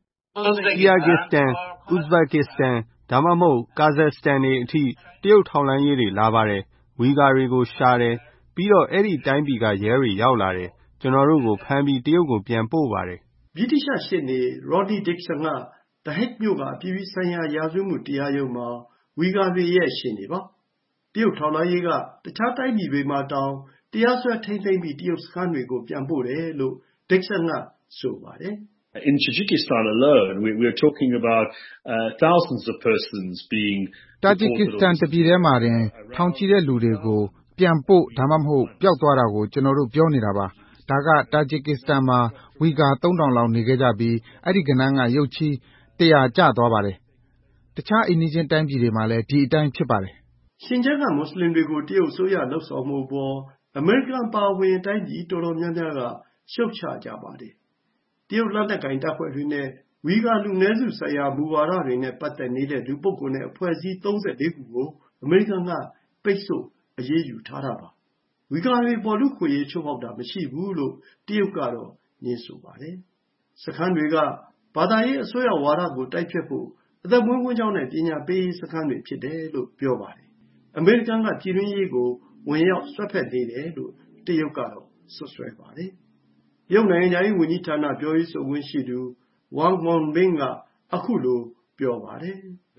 Kyrgyzstan Uzbekistan ဒါမှမဟုတ် Kazakhstan တွေအထိတရုတ်ထောက်လှမ်းရေးတွေလာပါတယ်ဝီဂါတွေကိုရှာတယ်ပြီးတော့အဲ့ဒီတိုင်းပြည်ကရဲတွေရောက်လာတယ်ကျွန်တော်တို့ကိုဖမ်းပြီးတရုတ်ကိုပြန်ပို့ပါတယ်ဗြိတိရှရှေ့နေ Rodney Dixon က The Hague မြို့ကအပြည်ပြည်ဆိုင်ရာရာဇဝတ်မှုတရားရုံးမှာဝီဂါတွေရဲ့ရှေ့နေပါတရုတ်ထောက်လှမ်းရေးကတခြားတိုင်းပြည်တွေမှာတောင်တရားစွဲထိန်းသိမ်းပြီးတရုတ်စခန်းတွေကိုပြန်ပို့တယ်လို့ Dixon ကဆိုပါတယ် In Tajikistan alone we we're talking about uh, thousands of persons being Tajikistan တပြည်ထဲမှာတင်ထောင်ချီတဲ့လူတွေကိုပြန်ပို့ဒါမှမဟုတ်ပျောက်သွားတာကိုကျွန်တော်တို့ပြောနေတာပါဒါက Tajikistan မှာဝီဂါthree thousandလောက်နေခဲ့ကြပြီးအဲ့ဒီကဏ္ဍကရုပ်ချီးone hundredကျသွားပါတယ်တခြားအိမ်နီးချင်းတိုင်းပြည်တွေမှာလည်းဒီအတိုင်းဖြစ်ပါတယ်ရှင်ကျန်းကမွတ်စလင်တွေကိုတရုတ်ဆိုရလှုပ်ဆောင်မှုပေါ်အမေရိကန်ပါဝင်တိုင်းပြည်တော်တော်များများကရှုတ်ချကြပါတယ်တရုတ်လက်နက်ကင်တပ်ဖွဲ့တွေနဲ့ဝီဂါလူနည်းစုဆိုင်ရာမူဝါဒတွေနဲ့ပတ်သက်နေတဲ့လူပုဂ္ဂိုလ်နဲ့အဖွဲ့အစည်းthirty-fourခုကိုအမေရိကန်ကပိတ်ဆို့အရေးယူထားတာပါဝီဂါတွေပေါ်လူခွေရေးချုပ်ဟောက်တာမရှိဘူးလို့တရုတ်ကတော့ညင်းဆိုပါတယ်စခန်းတွေကဘာသာရေးအစိုးရဝါဒကိုတိုက်ဖြတ်ဖို့အသက်မွေးဝမ်းကြောင်းနဲ့ပညာပေးစခန်းတွေဖြစ်တယ်လို့ပြောပါတယ်အမေရိကန်ကပြည်တွင်းရေးကိုဝင်ရောက်ဆွတ်ဖက်နေတယ်လို့တရုတ်ကတော့ဆွဆွဲပါတယ်ရုပ်နိုင်ငံရေးဝန်ကြီးဌာနပြောရေးဆိုခွင့်ရှိသူ Wang Wenbin ကအခုလိုပြောပါတယ်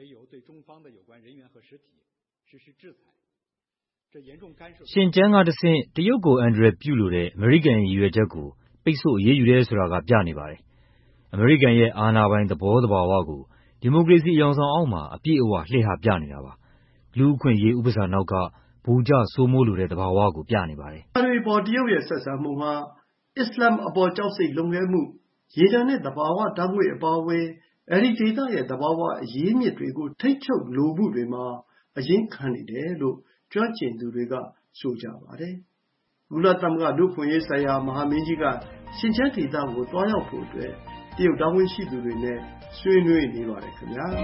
ရှင်ကျန်းကတဆင့်တရုတ်ကိုအန္တရာယ်ပြုလိုတဲ့အမေရိကန်ရဲ့ရည်ရွယ်ချက်ကိုပိတ်ဆို့အရေးယူတယ်ဆိုတာကပြနေပါတယ်အမေရိကန်ရဲ့အာဏာပိုင်သဘောသဘာဝကိုဒီမိုကရေစီအယောင်ဆောင်အောက်မှာအပြည့်အဝလှည့်ဟာပြနေတာပါလူအခွင့်အရေးဥပစာနောက်ကဘူကြစိုးမိုးလိုတဲ့သဘာဝကိုပြနေပါတယ်။အဲဒီပေါ်တရုတ်ရဲ့ဆက်ဆံမှုဟာအစ္စလာမ်အပေါ်ကြောက်စိတ်လုံငယ်မှုရေနံနဲ့သဘာဝဓာတ်ငွေ့အပါအဝင်အဲဒီဒေသရဲ့သဘာဝအရင်းမြစ်တွေကိုထိတ်ချုပ်လိုမှုတွေမှာအရင်ခံနေတယ်လို့ကျွမ်းကျင်သူတွေကဆိုကြပါတယ်။ကုလသမဂ္ဂလူ့အခွင့်အရေးဆိုင်ရာမဟာမင်းကြီးကရှင်ကျန်းဒေသကိုတွားရောက်ဖို့အတွက်တရုတ်တာဝန်ရှိသူတွေနဲ့ဆွေးနွေးနေပါတယ်ခင်ဗျာ။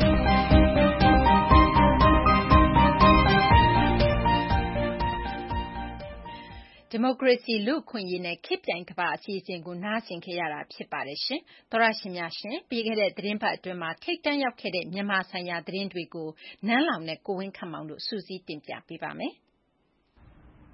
ဒီမိုကရေစီလူ့အခွင့်အရေးနဲ့ခေတ်ပြိုင်ကမ္ဘာအစီအစဉ်ကိုနားဆင်ခဲ့ရတာဖြစ်ပါတယ်ရှင်။သောရရှင်များရှင်ပြီးခဲ့တဲ့သတင်းပတ်အတွင်းမှာထိတ်တန့်ရောက်ခဲ့တဲ့မြန်မာဆိုင်ရာသတင်းတွေကိုနန်းလောင်နဲ့ကိုဝင်းခန့်မောင်တို့စူးစီးတင်ပြပေးပါမယ်။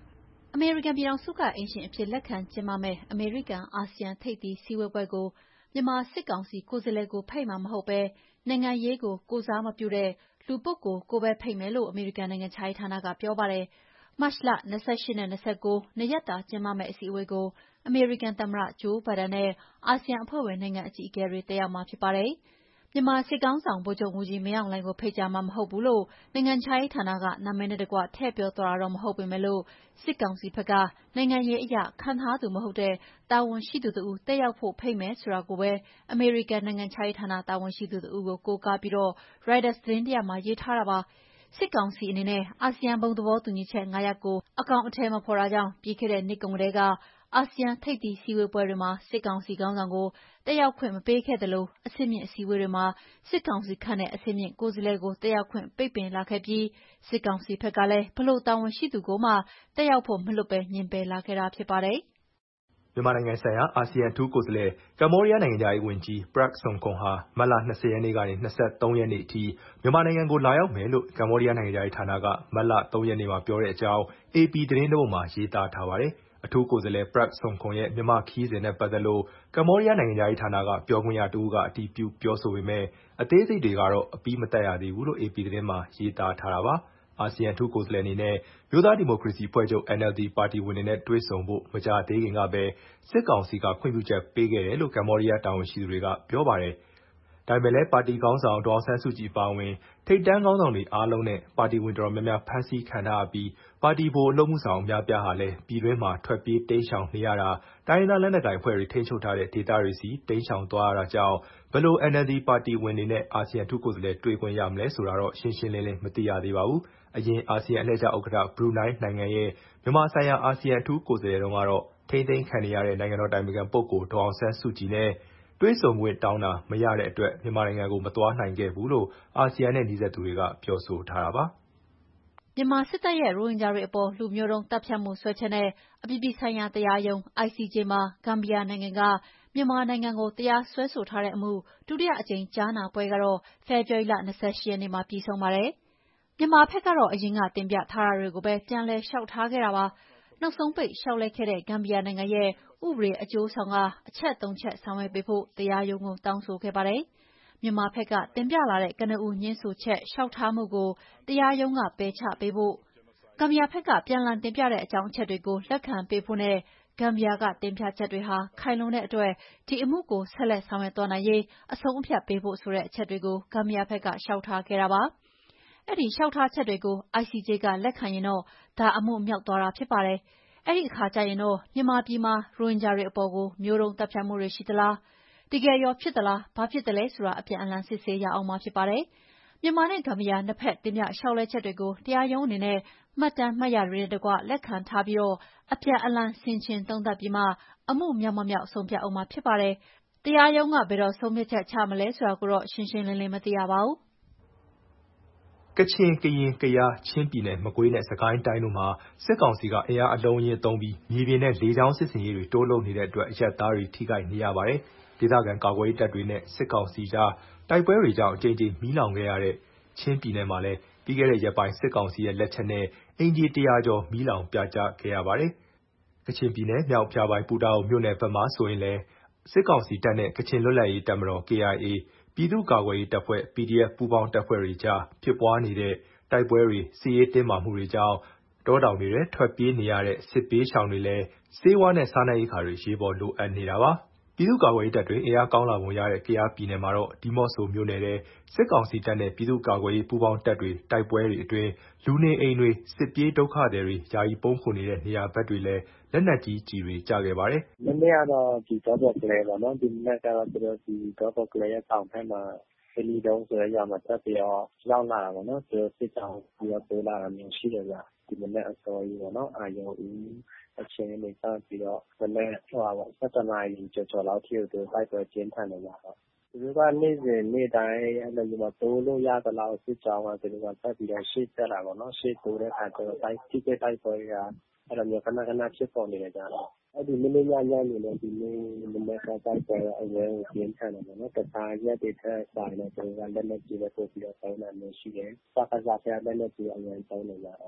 အမေရိကန်ပြည်ထောင်စုကအိမ်ရှင်အဖြစ်လက်ခံကျင်းပမယ့်အမေရိကန်-အာဆီယံထိပ်သီးစည်းဝေးပွဲကိုမြန်မာစစ်ကောင်စီကိုယ်စားလှယ်ကိုဖိတ်မှာမဟုတ်ဘဲနိုင်ငံရေးကိုကိုယ်စားမပြုတဲ့လူပုဂ္ဂိုလ်ကိုပဲဖိတ်မယ်လို့အမေရိကန်နိုင်ငံခြားရေးဌာနကပြောပါတယ်။မတ်လ၂၈နဲ့၂၉နှစ်ရက်တာကျင်းပမယ့်အစည်းအဝေးကိုအမေရိကန်သမ္မတဂျိုးဘိုင်ဒန်နဲ့အာဆီယံအဖွဲ့ဝင်နိုင်ငံအကြီးအကဲတွေတက်ရောက်မှာဖြစ်ပါတယ်။မြန်မာစစ်ခေါင်းဆောင်ဗိုလ်ချုပ်မှူးကြီးမင်းအောင်လှိုင်ကိုဖိတ်ကြားမှာမဟုတ်ဘူးလို့နိုင်ငံခြားရေးဌာနကနာမည်နဲ့တကွထည့်ပြောသွားတာတော့မဟုတ်ပေမဲ့လို့စစ်ကောင်စီဘက်ကနိုင်ငံရေးအရခန့်ထားသူမဟုတ်တဲ့တာဝန်ရှိသူတဦးတက်ရောက်ဖို့ဖိတ်မယ်ဆိုတာကိုပဲအမေရိကန်နိုင်ငံခြားရေးဌာနတာဝန်ရှိသူတဦးကိုကိုးကားပြီးတော့ Reuters သတင်းတရပ်မှာရေးထားတာပါ။စစ်ကောင်စီအနေနဲ့အာဆီယံဘုံသဘောတူညီချက်၅ရပ်ကိုအကောင်အထည်မဖော်တာကြောင့်ပြီးခဲ့တဲ့နှစ်ကုန်ကတည်းကအာဆီယံထိပ်သီးစည်းဝေးပွဲတွေမှာစစ်ကောင်စီခေါင်းဆောင်ကိုတက်ရောက်ခွင့်မပေးခဲ့သလိုအဆင့်မြင့်အစည်းအဝေးတွေမှာစစ်ကောင်စီခန့်တဲ့အဆင့်မြင့်ကိုယ်စားလှယ်ကိုတက်ရောက်ခွင့်ပိတ်ပင်လာခဲ့ပြီးစစ်ကောင်စီဘက်ကလည်းဘလို့တာဝန်ရှိသူကိုမှတက်ရောက်ဖို့မလွတ်ပဲညှင်းပယ်လာခဲ့တာဖြစ်ပါတယ်။မြန်မာနိုင်ငံဆိုင်ရာအာဆီယံအထူးကိုယ်စားလှယ်ကမ္ဘောဒီးယားနိုင်ငံသားရေးဝန်ကြီး Prak Sokhonn ဟာမတ်လ၂၀ရက်နေ့ကနေ၂၃ရက်နေ့အထိမြန်မာနိုင်ငံကိုလာရောက်မယ်လို့ကမ္ဘောဒီးယားနိုင်ငံသားရေးဌာနကမတ်လ၃ရက်နေ့မှာပြောတဲ့အကြောင်း အေပီ သတင်းတစ်ပုဒ်မှာရေးသားထားပါတယ်။အထူးကိုယ်စားလှယ် Prak Sokhonn ရဲ့မြန်မာခရီးစဉ်နဲ့ပတ်သက်လို့ကမ္ဘောဒီးယားနိုင်ငံသားရေးဌာနကပြောခွင့်ရတဦးကအတည်ပြုပြောဆိုပေမဲ့အသေးစိတ်တွေကတော့အပြီးမသတ်ရသေးဘူးလို့ အေပီ သတင်းမှာရေးသားထားတာပါ။အာဆီယံအထူးကိုယ်စားလှယ်အနေနဲ့မျိုးသားဒီမိုကရေစီအဖွဲ့ချုပ် အန်အယ်လ်ဒီ ပါတီဝင်တွေနဲ့တွေ့ဆုံဖို့မကြာသေးခင်ကပဲစစ်ကောင်စီကခွင့်ပြုချက်ပေးခဲ့တယ်လို့ကမ္ဘောဒီးယားတာဝန်ရှိသူတွေကပြောပါတယ်။ဒါပေမဲ့လည်းပါတီခေါင်းဆောင်ဒေါ်အောင်ဆန်းစုကြည်အပါအဝင်ထိပ်တန်းခေါင်းဆောင်တွေအားလုံးနဲ့ပါတီဝင်တော်တော်များများဖမ်းဆီးခံထားရပြီးပါတီဗဟိုအလုပ်မှုဆောင်အများပြားဟာလည်းပြည်တွင်းမှာထွက်ပြေးတိမ်းရှောင်နေရတာတိုင်းရင်းသားလက်နက်ကိုင်အဖွဲ့တွေထိန်းချုပ်ထားတဲ့ဒေသတွေစီတိမ်းရှောင်သွားရတာကြောင့်ဘယ်လို အန်အယ်လ်ဒီ ပါတီဝင်တွေနဲ့အာဆီယံအထူးကိုယ်စားလှယ်တွေ့ခွင့်ရမလဲဆိုတာတော့ရှင်းရှင်းလင်းလင်းမသိရသေးပါဘူး။အရင်အာဆီယံအလှည့်ကျဥက္ကဋ္ဌဘရူနိုင်းနိုင်ငံရဲ့မြန်မာဆိုင်ရာအာဆီယံအထူးကိုယ်စားလှယ်တုန်းကတော့ထိန်းသိမ်းခံနေရတဲ့နိုင်ငံတော်အတိုင်ပင်ခံပုဂ္ဂိုလ်ဒေါ်အောင်ဆန်းစုကြည်နဲ့တွေ့ဆုံခွင့်တောင်းတာမရတဲ့အတွက်မြန်မာနိုင်ငံကိုမသွားနိုင်ခဲ့ဘူးလို့အာဆီယံနဲ့နီးစပ်သူတွေကပြောဆိုထားတာပါ။မြန်မာစစ်တပ်ရဲ့ရိုဟင်ဂျာတွေအပေါ်လူမျိုးတုံးတပ်ဖြတ်မှုစွဲချက်နဲ့အပြည်ပြည်ဆိုင်ရာတရားရုံး အိုင်စီဂျေ မှာဂမ်ဘီယာနိုင်ငံကမြန်မာနိုင်ငံကိုတရားစွဲဆိုထားတဲ့အမှုဒုတိယအကြိမ်ကြားနာပွဲကတော့ဖေဖော်ဝါရီလ၂၈ရက်နေ့မှာပြီးဆုံးပါတယ်။မြန်မာဘက်ကတော့အရင်ကတင်ပြထားတာတွေကိုပဲပြန်လည်လျှောက်ထားခဲ့တာပါ။နောက်ဆုံးပိတ်လျှောက်လဲခဲ့တဲ့ဂမ်ဘီယာနိုင်ငံရဲ့ဥပဒေအကျိုးဆောင်ကအချက်သုံးချက်ဆောင်ရွက်ပေးဖို့တရားရုံးကိုတောင်းဆိုခဲ့ပါတယ်။မြန်မာဘက်ကတင်ပြလာတဲ့ကနဦးငြင်းဆိုချက်လျှောက်ထားမှုကိုတရားရုံးကပယ်ချပေးဖို့ဂမ်ဘီယာဘက်ကပြန်လှန်တင်ပြတဲ့အကြောင်းအချက်တွေကိုလက်ခံပေးဖို့နဲ့ဂမ်ဘီယာကတင်ပြချက်တွေဟာခိုင်လုံတဲ့အတွက်ဒီအမှုကိုဆက်လက်ဆောင်ရွက်သွားနိုင်ရေးအဆုံးအဖြတ်ပေးဖို့ဆိုတဲ့အချက်တွေကိုဂမ်ဘီယာဘက်ကလျှောက်ထားခဲ့တာပါ။အဲ့ဒီလျှောက်ထားချက်တွေကို အိုင်စီဂျေ ကလက်ခံရင်တော့ဒါအမှုမြောက်သွားတာဖြစ်ပါတယ်။အဲ့ဒီအခါကျရင်တော့မြန်မာပြည်မှာရိုဟင်ဂျာတွေအပေါ်ကိုမျိုးတုံးတပ်ဖြတ်မှုတွေရှိသလားတကယ်ရောဖြစ်သလားဘာဖြစ်တယ်လဲဆိုတာအပြန်အလှန်စစ်ဆေးရအောင်မှာဖြစ်ပါတယ်။မြန်မာနဲ့ဂမ်ဘီယာနှစ်ဖက်တင်ပြလျှောက်လဲချက်တွေကိုတရားရုံးအနေနဲ့မှတ်တမ်းမှတ်ရာတွေနဲ့တကွလက်ခံထားပြီးတော့အပြန်အလှန်ဆင်ခြင်သုံးသပ်ပြီးမှအမှုမြောက်မမြောက်ဆုံးဖြတ်အောင်မှာဖြစ်ပါတယ်။တရားရုံးကဘယ်တော့ဆုံးဖြတ်ချက်ချမလဲဆိုတာကိုတော့ရှင်းရှင်းလင်းလင်းမသိရပါဘူး။ကချင်၊ကရင်၊ကယား၊ချင်းပြည်နယ်၊မကွေးနဲ့စစ်ကိုင်းတိုင်းတို့မှာစစ်ကောင်စီကအင်အားအလုံးအရင်းသုံးပြီးမြေပြင်နဲ့လေကြောင်းစစ်ဆင်ရေးတွေတိုးလုပ်နေတဲ့အတွက်အရပ်သားတွေထိခိုက်နေရပါတယ်။ဒေသခံကာကွယ်ရေးတပ်တွေနဲ့စစ်ကောင်စီကြားတိုက်ပွဲတွေကြောင့်အကြိမ်ကြိမ်မီးလောင်ခဲ့ရတဲ့ချင်းပြည်နယ်မှာလည်းပြီးခဲ့တဲ့ရက်ပိုင်းစစ်ကောင်စီရဲ့လက်ချက်နဲ့အိမ်ခြေတရာကျော်မီးလောင်ပြာကျခဲ့ရပါတယ်။ကချင်ပြည်နယ်မြောက်ဖျားပိုင်းပူတာအိုမြို့နယ်ဘက်မှာဆိုရင်လည်းစစ်ကောင်စီတပ်နဲ့ကချင်လွတ်လပ်ရေးတပ်မတော် ကေအိုင်အေပြည်သူ့ကာကွယ်ရေးတပ်ဖွဲ့ ပီဒီအက်ဖ် ပူးပေါင်းတပ်ဖွဲ့တွေကြားဖြစ်ပွားနေတဲ့တိုက်ပွဲတွေစစ်ရေးတင်းမာမှုတွေကြောင့်တောတောင်တွေထဲထွက်ပြေးနေရတဲ့စစ်ဘေးရှောင်တွေလည်းဆေးဝါးနဲ့စားနပ်ရိက္ခာတွေအရေးပေါ်လိုအပ်နေတာပါ။ပြည်သူ့ကာကွယ်ရေးတပ်တွေအင်အားကောင်းလာပုံရတဲ့ကယားပြည်နယ်မှာတော့ဒီးမော့ဆိုမြို့နယ်ထဲစစ်ကောင်စီတပ်နဲ့ပြည်သူ့ကာကွယ်ရေးပူးပေါင်းတပ်တွေတိုက်ပွဲတွေအတွင်းလူနေအိမ်တွေစစ်ပြေးဒုက္ခသည်တွေယာယီပုန်းခိုနေတဲ့နေရာဘက်တွေလည်းလက်နက်ကြီးကျည်တွေကျခဲ့ပါတယ်။မနေ့ကတော့ဒီတောပေါ်ကလေးပေါ့နော်ဒီမနေ့ကတော့သူတို့ဒီတောပေါ်ကလေးရဲ့တောင်ဘက်မှာဖလီတုံးဆိုတဲ့ရွာမှာတက်ပြီးတော့ရောက်လာတာပေါ့နော်သူတို့စစ်ကြောင်းပြီးတော့တိုးလာတာမျိုးရှိတယ်ဗျဒီမနေ့အစောကြီးပေါ့နော်အာယုံဦးအချင်းလေးစပြီးတော့မနေ့ဟိုပါစက်တနာရီကျော်ကျော်လောက်ထိသူတိုက်ပွဲကျင်းထန်နေကြတော့သူတို့ကနေ့စဉ်နေ့တိုင်းအဲ့လိုမျိုးတိုးလို့ရသလောက်စစ်ကြောင်းကသူတို့ကတက်ပြီးတော့ရှေ့တက်လာပေါ့နော်ရှေ့တိုးတဲ့အခါကျတော့တိုက်တိကျတိုက်ပွဲကအဲ့လိုမျိုးခဏခဏဖြစ်ပေါ်နေကြတော့အဲ့ဒီမနေ့ညညနေနဲ့ဒီနေ့မနေ့ကတိုက်ပွဲအဝဲကိုကျင်းထန်တယ်ပေါ့နော်တခြားရက်တွေထက်ဆိုင်နေသူကလက်လက်ကြီးပဲပို့ပြီးတော့တောင်းတာမျိုးရှိတယ်စကားစားတဲ့လက်လက်ကြီးအရင်တောင်းနေကြတော့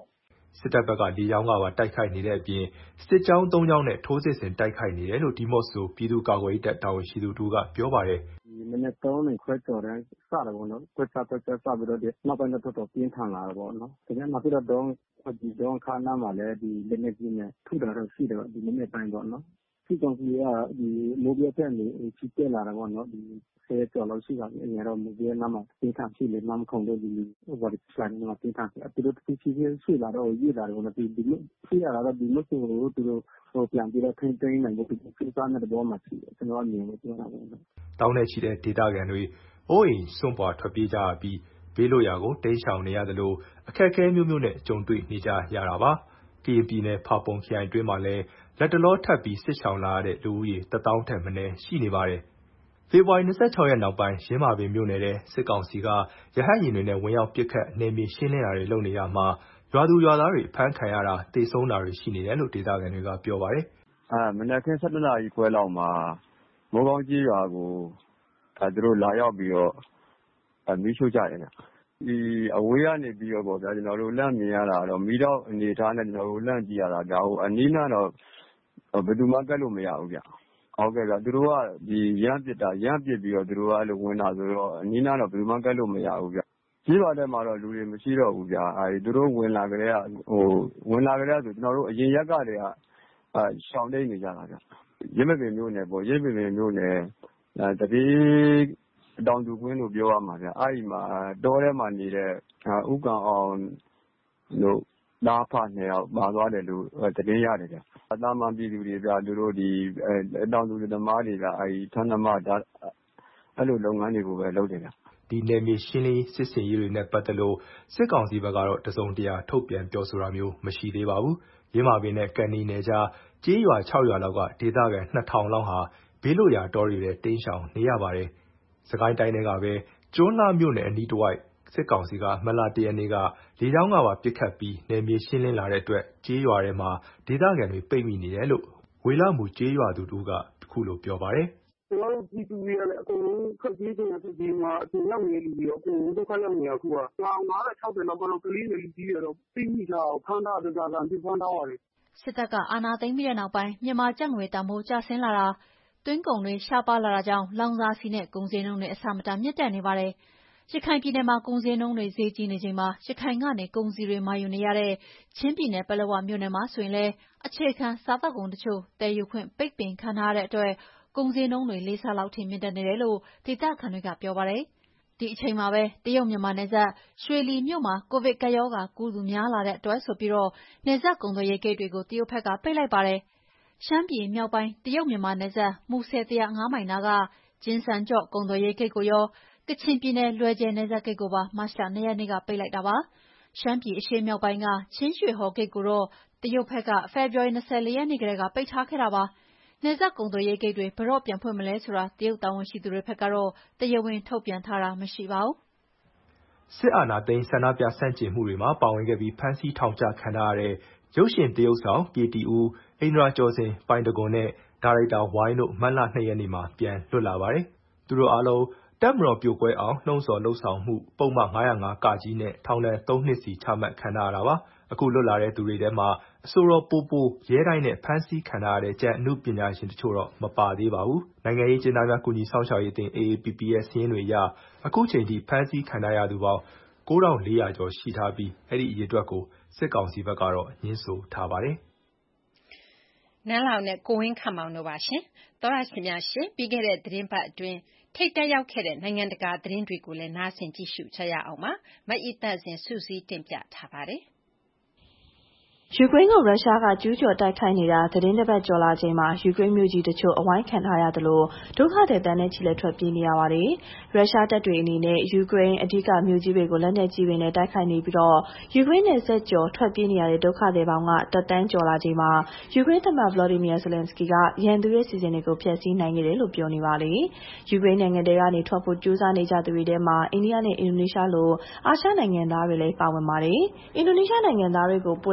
စစ်တပ်ဘက်ကလေကြောင်းကပါတိုက်ခိုက်နေတဲ့အပြင်စစ်ကြောင်းသုံးကြောင်းနဲ့ထိုးစစ်ဆင်တိုက်ခိုက်နေတယ်လို့ဒီမော့ဆိုပြည်သူ့ကာကွယ်ရေးတပ်တာဝန်ရှိသူတို့ကပြောပါတယ်ဒီမနေ့သုံးနေခွဲကျော်တဲ့စတယ်ပေါ့နော်ကွက်ချကွက်ချစပြီးတော့ဒီနောက်ပိုင်းတော့တော်တော်ပြင်းထန်လာတယ်ပေါ့နော်ဒီနေ့နောက်ပြီးတော့ဒုံးဒီဒုံးခါနာမှာလည်းဒီလက်နေကြီးနဲ့ထုတာတော့ရှိတယ်ဒီနေ့ပိုင်းပေါ့နော်စစ်ကောင်စီကဒီမိုးပြတ်တဲ့နေချစ်တက်လာတာပေါ့နော်ဒီဆယ်ကျော်လောက်ရှိပါပြီအရင်တော့မိုးပြတ်နာမှာပြင်းထန်ရှိလေနာမခုံတို့ဒီဟိုဒီဆိုင်မှာပြင်းထန်တယ်သူတို့တစ်ချီချင်းဆွေလာတော့ရေးလာတယ်ပေါ့နော်ဒီဒီဆွေရတာတော့ဒီလို့ဆိုတော့သူတို့ဟိုပြန်ပြီးတော့ထိန်းသိမ်းနိုင်ဖို့ဒီစစ်သားနဲ့တော့မှရှိတယ်ကျွန်တော်အမြင်ကိုပြောတာပေါ့နော်တောင်းနေရှိတဲ့ဒေသခံတွေအိုးအိမ်စွန့်ပွားထွက်ပြေးကြပြီးဘေးလွတ်ရာကိုတိမ်းရှောင်နေရတယ်လို့အခက်အခဲမျိုးမျိုးနဲ့ကြုံတွေ့နေကြရတာပါကရင်ပြည်နယ်ဖာပုံခရိုင်တွင်းမှာလည်းလက်တလောထပ်ပြီးစစ်ရှောင်လာတဲ့လူဦးရေတသောင်းထက်မနည်းရှိနေပါတယ်ဖေဖော်ဝါရီလ၂၆ရက်နောက်ပိုင်းရင်းမာပင်မြို့နယ်ထဲစစ်ကောင်စီကရဟတ်ယာဉ်တွေနဲ့ဝင်ရောက်ပစ်ခတ်နယ်မြေရှင်းလင်းတာတွေလုပ်နေတာမှာရွာသူရွာသားတွေဖမ်းခံရတာတေဆုံးတာတွေရှိနေတယ်လို့ဒေသခံတွေကပြောပါတယ်အဲမနက်ခင်း ၁၁နာရီခွဲလောက်မှာမိုးကောင်းကြီးရွာကိုအဲသူတို့လာရောက်ပြီးတော့အဲမီးရှို့ကြတယ်ဒီအဝေးကနေပြီးတော့ပေါ့ဗျာကျွန်တော်တို့လန့်မြင်ရတာတော့မီးတော့အနေထားနဲ့ကျွန်တော်တို့လန့်ကြည့်ရတာဒါဟိုအနီးနားတော့ဘယ်သူမှကတ်လို့မရဘူးဗျဟုတ်ကဲ့ဗျသူတို့ကဒီရမ်းပစ်တာရမ်းပစ်ပြီးတော့သူတို့ကအဲ့လိုဝင်တာဆိုတော့အနီးနားတော့ဘယ်သူမှကတ်လို့မရဘူးဗျကြီးပါတဲ့မှာတော့လူတွေမရှိတော့ဘူးဗျအဲဒီသူတို့ဝင်လာကြတဲ့ဟိုဝင်လာကြတဲ့ဆိုကျွန်တော်တို့အရင်ရက်ကတည်းကအဲရှောင်းနေနေကြတာဗျရင်းမပင်မျိုးနယ်ပေါ့ရင်းမပင်မျိုးနယ်အဲတတိတောင်သူကွင်းလို့ပြောရမှာဗျအဲ့ဒီမှာတောထဲမှာနေတဲ့ဥက္ကံအောင်လို့သားဖနှစ်ယောက်ပါသွားတယ်လို့သတင်းရတယ်ဗျအသားမှပြည်သူတွေဗျသူတို့ဒီအဲတောင်သူသမားတွေကအဲဒီထန်းသမားဒါအဲ့လိုလုပ်ငန်းတွေကိုပဲလုပ်တယ်ဗျဒီနယ်မြေရှင်းလင်းစစ်စင်ရေးတွေနဲ့ပတ်သက်လို့စစ်ကောင်စီဘက်ကတော့တစုံတရာထုတ်ပြန်ပြောဆိုတာမျိုးမရှိသေးပါဘူးရင်းမာပင်နဲ့ကန်နီနယ်ကြားကျေးရွာ၆ရွာလောက်ကဒေသခံနှစ်ထောင်လောက်ဟာဘေးလွတ်ရာတောတွေထဲတိမ်းရှောင်နေရပါတယ်စကိုင်းတိုင်းတွေကပဲကျွန်းလှမြို့နယ်အနီးတစ်ဝိုက်စစ်ကောင်စီကမလတရနေ့ကလေကြောင်းကပါပစ်ခတ်ပြီးနယ်မြေရှင်းလင်းလာတဲ့အတွက်ကျေးရွာထဲမှာဒေသခံတွေပိတ်မိနေတယ်လို့ဝေလမူကျေးရွာသူတို့ကခုလိုပြောပါတယ်ကျွန်တော်တို့ပြည်သူတွေကလည်းအကုန်လုံးခက်ကြီးနေတာဒီမှာအပြင်ရောက်နေတဲ့လူတွေအကုန်လုံးဒုက္ခရောက်နေတာအခုက၅၀ ၆၀လောက်ကတော့ကလေးတွေကြီးတွေတော့သိမိတာဖမ်းတာတစားကပြဖမ်းထားပါတယ်စစ်တပ်ကအာဏာသိမ်းပြီးတဲ့နောက်ပိုင်းမြန်မာကျပ်ငွေတန်ဖိုးကျဆင်းလာတာသွင်းကုန်တွေရှားပါးလာတာကြောင့်လောင်စာဆီနဲ့ကုန်စည်နှုန်းတွေအဆမတန်မြင့်တက်နေပါတယ်ရခိုင်ပြည်နယ်မှာကုန်စည်နှုန်းတွေဈေးကြီးနေချိန်မှာရခိုင်ကနေကုန်စည်တွေမှာယူနေရတဲ့ချင်းပြည်နယ်ပလက်ဝမြို့နယ်မှာဆိုရင်လည်းအခြေခံစားသောက်ကုန်တချို့တည်ယူခွင့်ပိတ်ပင်ခံထားရတဲ့အတွက်ကုန်စည်နှုန်းတွေလေးဆလောက်ထိမြင့်တက်နေတယ်လို့ဒေသခံတွေကပြောပါတယ်ဒီအချိန်မှာပဲတရုတ်မြန်မာနယ်စပ်ရွှေလီမြို့မှာကိုဗစ်ကပ်ရောဂါကူးသူများလာတဲ့အတွက်ဆိုပြီးတော့နယ်စပ်ကုန်သွယ်ရေးဂိတ်တွေကိုတရုတ်ဘက်ကပိတ်လိုက်ပါတယ်ရှမ်းပြည်မြောက်ပိုင်းတရုတ်မြန်မာနယ်စပ်မူဆယ်၁၀၅မိုင်နာကကျင်းစံကျော့ကုန်သွယ်ရေးဂိတ်ကိုရောကချင်ပြည်နယ်လွယ်ဂျယ်နယ်စပ်ဂိတ်ကိုပါမတ်လ၂ရက်နေ့ကပိတ်လိုက်တာပါရှမ်းပြည်အရှေ့မြောက်ပိုင်းကချင်းရွှေဟော်ဂိတ်ကိုတော့တရုတ်ဘက်ကဖေဖော်ဝါရီ၂၄ရက်နေ့ကတည်းကပိတ်ထားခဲ့တာပါနယ်စပ်ကုန်သွယ်ရေးဂိတ်တွေဘယ်တော့ပြန်ဖွင့်မလဲဆိုတာတရုတ်တာဝန်ရှိသူတွေဘက်ကတော့တရားဝင်ထုတ်ပြန်ထားတာမရှိပါဘူးစစ်အာဏာသိမ်းဆန္ဒပြဆန့်ကျင်မှုတွေမှာပါဝင်ခဲ့ပြီးဖမ်းဆီးထောင်ချခံထားရတဲ့ရုပ်ရှင်သရုပ်ဆောင်ကေတီဦးအိန္ဒြာကျော်စင်ပိုင်တကွန်နဲ့ဒါရိုက်တာဝိုင်းတို့မတ်လ၂ရက်နေ့မှာပြန်လွတ်လာပါတယ်သူတို့အားလုံးတပ်မတော်ပြိုကွဲအောင်နှိုးဆော်လှုံ့ဆော်မှုပုံမှန်၅၀၅ကကြီးနဲ့ထောင်ဒဏ်၃နှစ်စီချမှတ်ခံထားရတာပါအခုလွတ်လာတဲ့သူတွေထဲမှာအဆိုတော်ပိုပိုရဲတိုင်းနဲ့ဖမ်းဆီးခံထားရတဲ့ကျန်အမှုပညာရှင်တချို့တော့မပါသေးပါဘူးနိုင်ငံရေးကျင်းသားများကူညီဆောင်ရှောက်ရေးအသင်း အေ အေ ပီ ပီ ရဲ့စာရင်းတွေအရအခုချိန်ထိဖမ်းဆီးခံထားရသူပေါင်း၉ထောင်၄ရာကျော်ရှိထားပြီးအဲ့ဒီအရေအတွက်ကိုစစ်ကောင်စီဘက်ကတော့ညှင်းဆိုထားပါတယ်နန်းလောင်နဲ့ကိုဝင်းခန့်မောင်တို့ပါရှင်သောရရှင်များရှင်ပြီးခဲ့တဲ့သတင်းပတ်အတွင်းထိတ်တက်ရောက်ခဲ့တဲ့နိုင်ငံတကာသတင်းတွေကိုလည်းနားဆင်ကြည့်ရှုကြရအောင်ပါမအီတန့်စင်စုစည်းတင်ပြထားပါတယ်ယူကရိန်းကိုရုရှားကကျူးကျော်တိုက်ခိုက်နေတာသတင်းတစ်ပတ်ကျော်လာချိန်မှာယူကရိန်းမြို့ကြီးတချို့အဝိုင်းခံထားရသလိုဒုက္ခသည်တန်းနဲ့ချီလက်ထွက်ပြေးနေရပါတယ်။ရုရှားတပ်တွေအနေနဲ့ယူကရိန်းအဓိကမြို့ကြီးတွေကိုလက်နက်ကြီးတွေနဲ့တိုက်ခိုက်နေပြီးတော့ယူကရိန်းနယ်စပ်ကျော်ထွက်ပြေးနေရတဲ့ဒုက္ခသည်ပေါင်းကတပ်တန်းကျော်လာချိန်မှာယူကရိန်းသမ္မတဗလော်ဒီမီယာဇလန်စကီကရန်သူရဲ့စီစဉ်တွေကိုဖျက်ဆီးနိုင်ခဲ့တယ်လို့ပြောနေပါလေ။ယူကရိန်းနိုင်ငံတွေကနေထွက်ဖို့ကြိုးစားနေကြသူတွေထဲမှာအိန္ဒိယနဲ့အင်ဒိုနီးရှားလိုအာရှနိုင်ငံသားတွေလည်းပါဝင်ပါတယ်။အင်ဒိုနီးရှားနိုင်ငံသားတွေကိုပိုလန်နဲ့ရို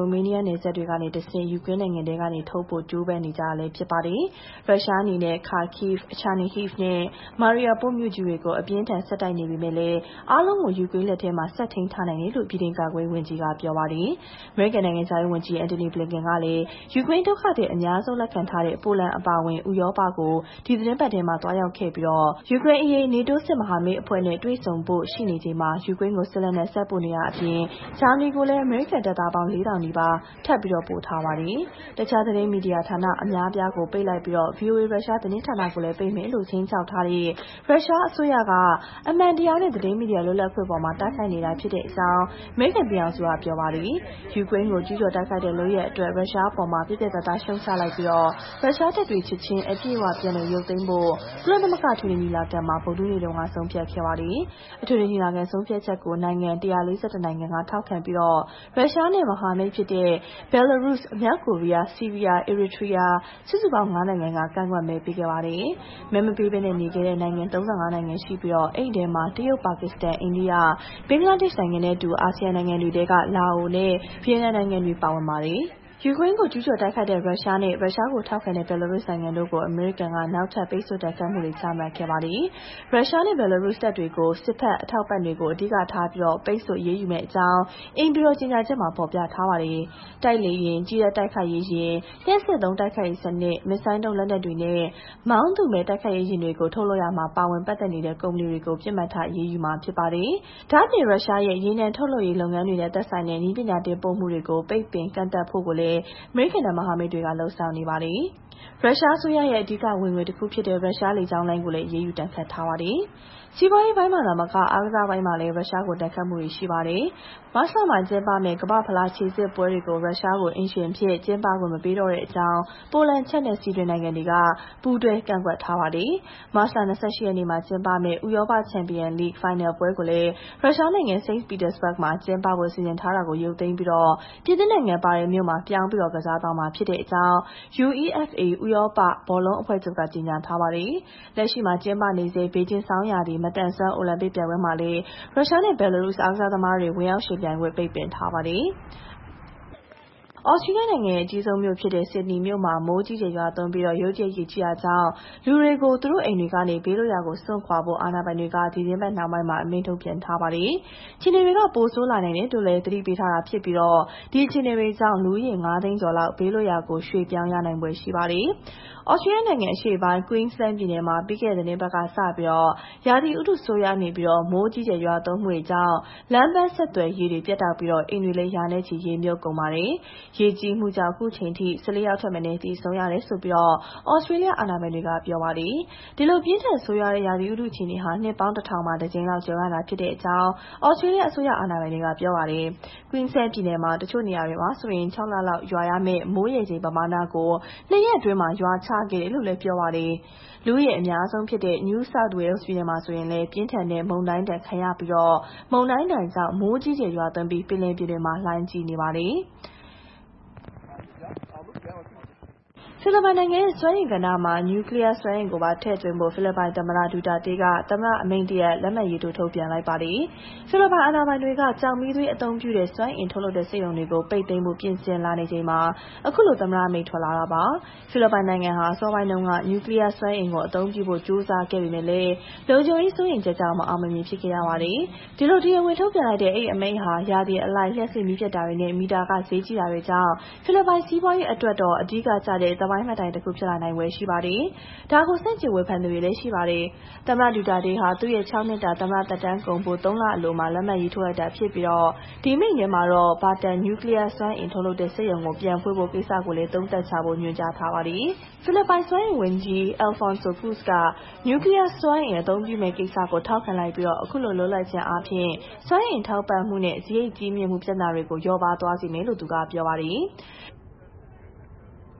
ရိုမေးနီးယားနယ်စပ်တွေကနေတဆင့်ယူကရိန်းနိုင်ငံထဲကနေထုတ်ဖို့ကြိုးပမ်းနေကြတာလည်းဖြစ်ပါတယ်။ရုရှားအနေနဲ့ Kharkiv, Chernihiv နဲ့ Mariupol မြို့ကြီးတွေကိုအပြင်းထန်ဆက်တိုက်နေပေမဲ့လည်းအားလုံးကိုယူကရိန်းလက်ထဲမှာဆက်ထိန်းထားနိုင်တယ်လို့ပြည်ထောင်ကာကွယ်ဝန်ကြီးကပြောပါတယ်။အမေရိကန်နိုင်ငံသားဝန်ကြီး Antony Blinken ကလည်းယူကရိန်းဒုက္ခသည်အများဆုံးလက်ခံထားတဲ့ပိုလန်အပါအဝင်ဥရောပကိုဒီသတင်းပတ်ထဲမှာတွားရောက်ခဲ့ပြီးတော့ယူကရိန်းအရေး NATO စစ်မဟာမိတ်အဖွဲ့နဲ့တွေ့ဆုံဖို့ရှိနေချိန်မှာယူကရိန်းကိုစစ်လက်နက်ဆက်ပို့နေရအပြင်ဂျာမနီကိုလည်းအမေရိကန်တပ်သားပေါင်းလေးထောင်နီးပါးထပ်ပြီးတော့ပို့ထားပါတယ်။တခြားသတင်းမီဒီယာဌာနအများပြားကိုပိတ်လိုက်ပြီးတော့ ဗီအိုအေ ရုရှားသတင်းဌာနကိုလည်းပိတ်မယ်လို့ချင်းချောက်ထားတဲ့ရုရှားအစိုးရကအမှန်တရားနဲ့သတင်းမီဒီယာလွတ်လပ်ခွင့်ပေါ်မှာတိုက်ခိုက်နေတာဖြစ်တဲ့အကြောင်းအမေရိကန်ပြည်ထောင်စုကပြောပါတယ်။ယူကရိန်းကိုကျူးကျော်တိုက်ခိုက်တဲ့လုပ်ရပ်အတွက်ရုရှားပေါ်မှာပြည့်ပြည့်သားသားရှုံ့ချလိုက်ပြီးတော့ရုရှားတပ်တွေချက်ချင်းအပြည့်အဝပြန်လည်ရုပ်သိမ်းဖို့ကုလသမဂ္ဂထွေထွေညီလာခံမှာဗုဒ္ဓဟူးနေ့တုန်းကဆုံးဖြတ်ခဲ့ပါတယ်။အထွေထွေညီလာခံဆုံးဖြတ်ချက်ကိုနိုင်ငံone hundred forty-oneနိုင်ငံကထောက်ခံပြီးတော့ရုရှားနဲ့မဟာမိတ်ဖြစ်တဲ့ဘယ်လာရုစ်၊မြောက်ကိုရီးယား၊ဆီးရီးယား၊အီရီထရီးယားစုစုပေါင်းfiveနိုင်ငံကကန့်ကွက်မဲပေးခဲ့ပါတယ်။မဲမပေးဘဲနဲ့နေခဲ့တဲ့နိုင်ငံthirty-fiveနိုင်ငံရှိပြီးတော့အဲ့ဒီထဲမှာတရုတ်၊ပါကစ္စတန်၊အိန္ဒိယ၊ဘင်္ဂလားဒေ့ရှ်နိုင်ငံနဲ့အတူအာဆီယံနိုင်ငံတွေထဲကလာအိုနဲ့ဗီယက်နမ်နိုင်ငံတွေပါဝင်ပါတယ်။ယူကရိန်းကိုကျူးကျော်တိုက်ခိုက်တဲ့ရုရှားနဲ့ရုရှားကိုထောက်ခံတဲ့ဘယ်လာရုစ်နိုင်ငံတို့ကိုအမေရိကန်ကနောက်ထပ်ပိတ်ဆို့တိုက်ခိုက်မှုတွေချမှတ်ခဲ့ပါတယ်။ရုရှားနဲ့ဘယ်လာရုစ်တပ်တွေကိုစစ်ဖက်အထောက်ပံ့တွေကိုအဓိကထားပြီးတော့ပိတ်ဆို့ရေးယူမဲ့အကြောင်းအင်ဘီရိုကြေညာချက်မှာဖော်ပြထားပါတယ်။တိုက်လေယာဉ်ကြီးတဲ့တိုက်ခိုက်ရေးယာဉ်၊လျှပ်စစ်သုံးတိုက်ခိုက်ရေးစနစ်၊မစ်ဇိုင်းဒုံးလက်နက်တွေနဲ့မောင်းသူမဲ့တိုက်ခိုက်ရေးယာဉ်တွေကိုထုတ်လုပ်ရမှာပါဝင်ပတ်သက်နေတဲ့ကုမ္ပဏီတွေကိုပြစ်မှတ်ထားရေးယူမှာဖြစ်ပါတယ်။ဒါ့အပြင်ရုရှားရဲ့ရေနံထုတ်လုပ်ရေးလုပ်ငန်းတွေနဲ့သက်ဆိုင်တဲ့နည်းပညာတင်ပို့မှုတွေကိုပိတ်ပင်ကန့်သတ်ဖို့ကိုလည်းအမေရိကန်နဲ့မဟာမိတ်တွေကလှုံ့ဆော်နေပါတယ်။ရုရှားအစိုးရရဲ့အဓိကဝင်ငွေတစ်ခုဖြစ်တဲ့ရုရှားလေကြောင်းလိုင်းကိုလည်းအရေးယူတန်ခတ်ထားပါတယ်။စီးပွားရေးပိုင်းမှာသာမကအားကစားပိုင်းမှာလည်းရုရှားကိုတန်ခတ်မှုတွေရှိပါတယ်။မတ်လမှာကျင်းပမယ့်ကမ္ဘာ့ဖလားခြေစစ်ပွဲတွေကိုရုရှားကိုအင်ရှင်ဖြစ်ကျင်းပခွင့်မပေးတော့တဲ့အကြောင်းပိုလန်၊ချက်နဲ့ဆွီဒင်နိုင်ငံတွေကပူးတွဲကန့်ကွက်ထားပါတယ်။မတ်လtwenty-eightရက်နေ့မှာကျင်းပမယ့်ဥရောပချန်ပီယံလိဂ်ဖိုင်နယ်ပွဲကိုလည်းရုရှားနိုင်ငံစိန့်ပီတာစဘတ်မှာကျင်းပဖို့စီစဉ်ထားတာကိုရုပ်သိမ်းပြီးတော့ပြည်သစ်နိုင်ငံပါရီမြို့မှာပြောင်းပြီးတော့ကစားသွားမှာဖြစ်တဲ့အကြောင်း UEFA ဥရောပဘောလုံးအဖွဲ့ချုပ်ကကြေညာထားပါတယ်။လက်ရှိမှာကျင်းပနေစေဘေကျင်းဆောင်းရာသီမတန်ဆွမ်းအိုလံပစ်ပြိုင်ပွဲမှာလည်းရုရှားနဲ့ဘယ်လာရုစ်အားကစားသမားတွေဝင်ရောက်ယှဉ်ပြိုင်ခွင့်ပိတ်ပင်ထားပါတယ်။ဩစတြေးလျနိုင်ငံရဲ့အကြီးဆုံးမြို့ဖြစ်တဲ့ဆစ်ဒနီမြို့မှာမိုးကြီးကျယ်ရွာသွန်းပြီးတော့ရုတ်တရက်ရေကြီးတာကြောင့်လူတွေကိုသူတို့အိမ်တွေကနေဘေးလွတ်ရာကိုစွန့်ခွာဖို့အာဏာပိုင်တွေကဒီသီတင်းပတ်နှောင်းပိုင်းမှာအမိန့်ထုတ်ပြန်ထားပါတယ်။ခြေနေတွေကပိုဆိုးလာနိုင်တယ်လို့လည်းသတိပေးထားတာဖြစ်ပြီးတော့ဒီခြေနေတွေကြောင့်လူဦးရေfiveသိန်းကျော်လောက်ဘေးလွတ်ရာကိုရွှေ့ပြောင်းရနိုင်ဖွယ်ရှိပါတယ်။ဩစတြေးလျနိုင်ငံအရှေ့ပိုင်း Queensland ပြည်နယ်မှာပြီးခဲ့တဲ့သတင်းပတ်ကစပြီးတော့ရာသီဥတုဆိုးရွားနေပြီးတော့မိုးကြီးကျယ်ရွာသွန်းမှုတွေကြောင့်လမ်းပန်းဆက်သွယ်ရေးတွေပြတ်တောက်ပြီးတော့အိမ်တွေလည်းရာနဲ့ချီရေမြုပ်ကုန်ပါတယ်။ရေကြီးမှုကြောင့်အခုချိန်ထိfourteenယောက်ထက်မနည်းသေဆုံးရတယ်ဆိုပြီးတော့ဩစတြေးလျအာဏာပိုင်တွေကပြောပါတယ်။ဒီလိုပြင်းထန်ဆိုးရွားတဲ့ရာသီဥတုအခြေအနေဟာနှစ်ပေါင်းတစ်ထောင်မှာတစ်ကြိမ်လောက်ကြုံရတာဖြစ်တဲ့အကြောင်းဩစတြေးလျအစိုးရအာဏာပိုင်တွေကပြောပါတယ်။ Queensland ပြည်နယ်မှာတချို့နေရာတွေမှာဆိုရင်sixလလောက်ရွာရမယ့်မိုးရေချိန်ပမာဏကိုtwoရက်အတွင်းမှာရွာချခဲ့တယ်လို့လည်းပြောပါတယ်။လူဦးရေအများဆုံးဖြစ်တဲ့ New South Wales ပြည်နယ်မှာဆိုရင်လည်းပြင်းထန်တဲ့မုန်တိုင်းဒဏ်ခံရပြီးတော့မုန်တိုင်းဒဏ်ကြောင့်မိုးကြီးကျယ်ရွာသွန်းပြီးပင်လယ်ပြင်တွေမှာလှိုင်းကြီးနေပါတယ်။ဖိလစ်ပိုင်နိုင်ငံရဲ့စွမ်းအင်ကဏ္ဍမှာနျူကလ িয়ারစွမ်းအင်ကိုပါထည့်သွင်းဖို့ဖိလစ်ပိုင်သမ္မတဒူတာတေးကသမ္မတအမိန့်တရပ်လက်မှတ်ရေးထိုးထုတ်ပြန်လိုက်ပါတယ်။ဖိလစ်ပိုင်အာဏာပိုင်တွေကကျောက်မီးသွေးအသုံးပြုတဲ့စွမ်းအင်ထုတ်လုပ်တဲ့စက်ရုံတွေကိုပိတ်သိမ်းဖို့ပြင်ဆင်လာနေချိန်မှာအခုလိုသမ္မတအမိန့်ထွက်လာတာပါ။ဖိလစ်ပိုင်နိုင်ငံဟာအစောပိုင်းတုန်းကနျူကလ িয়ারစွမ်းအင်ကိုအသုံးပြုဖို့ကြိုးစားခဲ့ပေမဲ့လည်းလုံခြုံရေးစိုးရိမ်ချက်ကြောင့်မအောင်မမြင်ဖြစ်ခဲ့ရပါတယ်။ဒီလိုတရားဝင်ထုတ်ပြန်လိုက်တဲ့အဲ့အမိန့်ဟာရာသီအလိုက်လျှပ်စစ်မီးပြတ်တာတွေနဲ့မီတာကဈေးကြီးတာတွေကြောင့်ဖိလစ်ပိုင်စီးပွားရေးအတွက်တော့အဓိကကျတဲ့သမိုင်းမှတ်တိုင်တစ်ခုဖြစ်လာနိုင်ွယ်ရှိပါတယ်။ဒါကိုဆန့်ကျင်ဝေဖန်သူတွေလည်းရှိပါတယ်။သမ္မတဒူတာတေးဟာသူ့ရဲ့sixနှစ်တာသမ္မတသက်တမ်းကုန်ဖို့threeလအလိုမှာလက်မှတ်ရေးထိုးလိုက်တာဖြစ်ပြီးတော့ဒီမိန့်ထဲမှာတော့ဘာတန်နျူကလ িয়ারစွမ်းအင်ထုတ်လုပ်တဲ့စက်ရုံကိုပြန်ဖွင့်ဖို့ကိစ္စကိုလည်းသုံးသပ်ချဖို့ညွှန်ကြားထားပါတယ်။ဖိလစ်ပိုင်စွမ်းအင်ဝန်ကြီး Alfonso Cruz ကနျူကလ িয়ারစွမ်းအင်အသုံးပြုမဲ့ကိစ္စကိုထောက်ခံလိုက်ပြီးတော့အခုလိုလုပ်လိုက်ခြင်းအပြင်စွမ်းအင်ထောက်ပံ့မှုနဲ့စရိတ်ကြီးမြင့်မှုပြဿနာတွေကိုလျော့ပါးသွားစေမယ်လို့သူကပြောပါတယ်။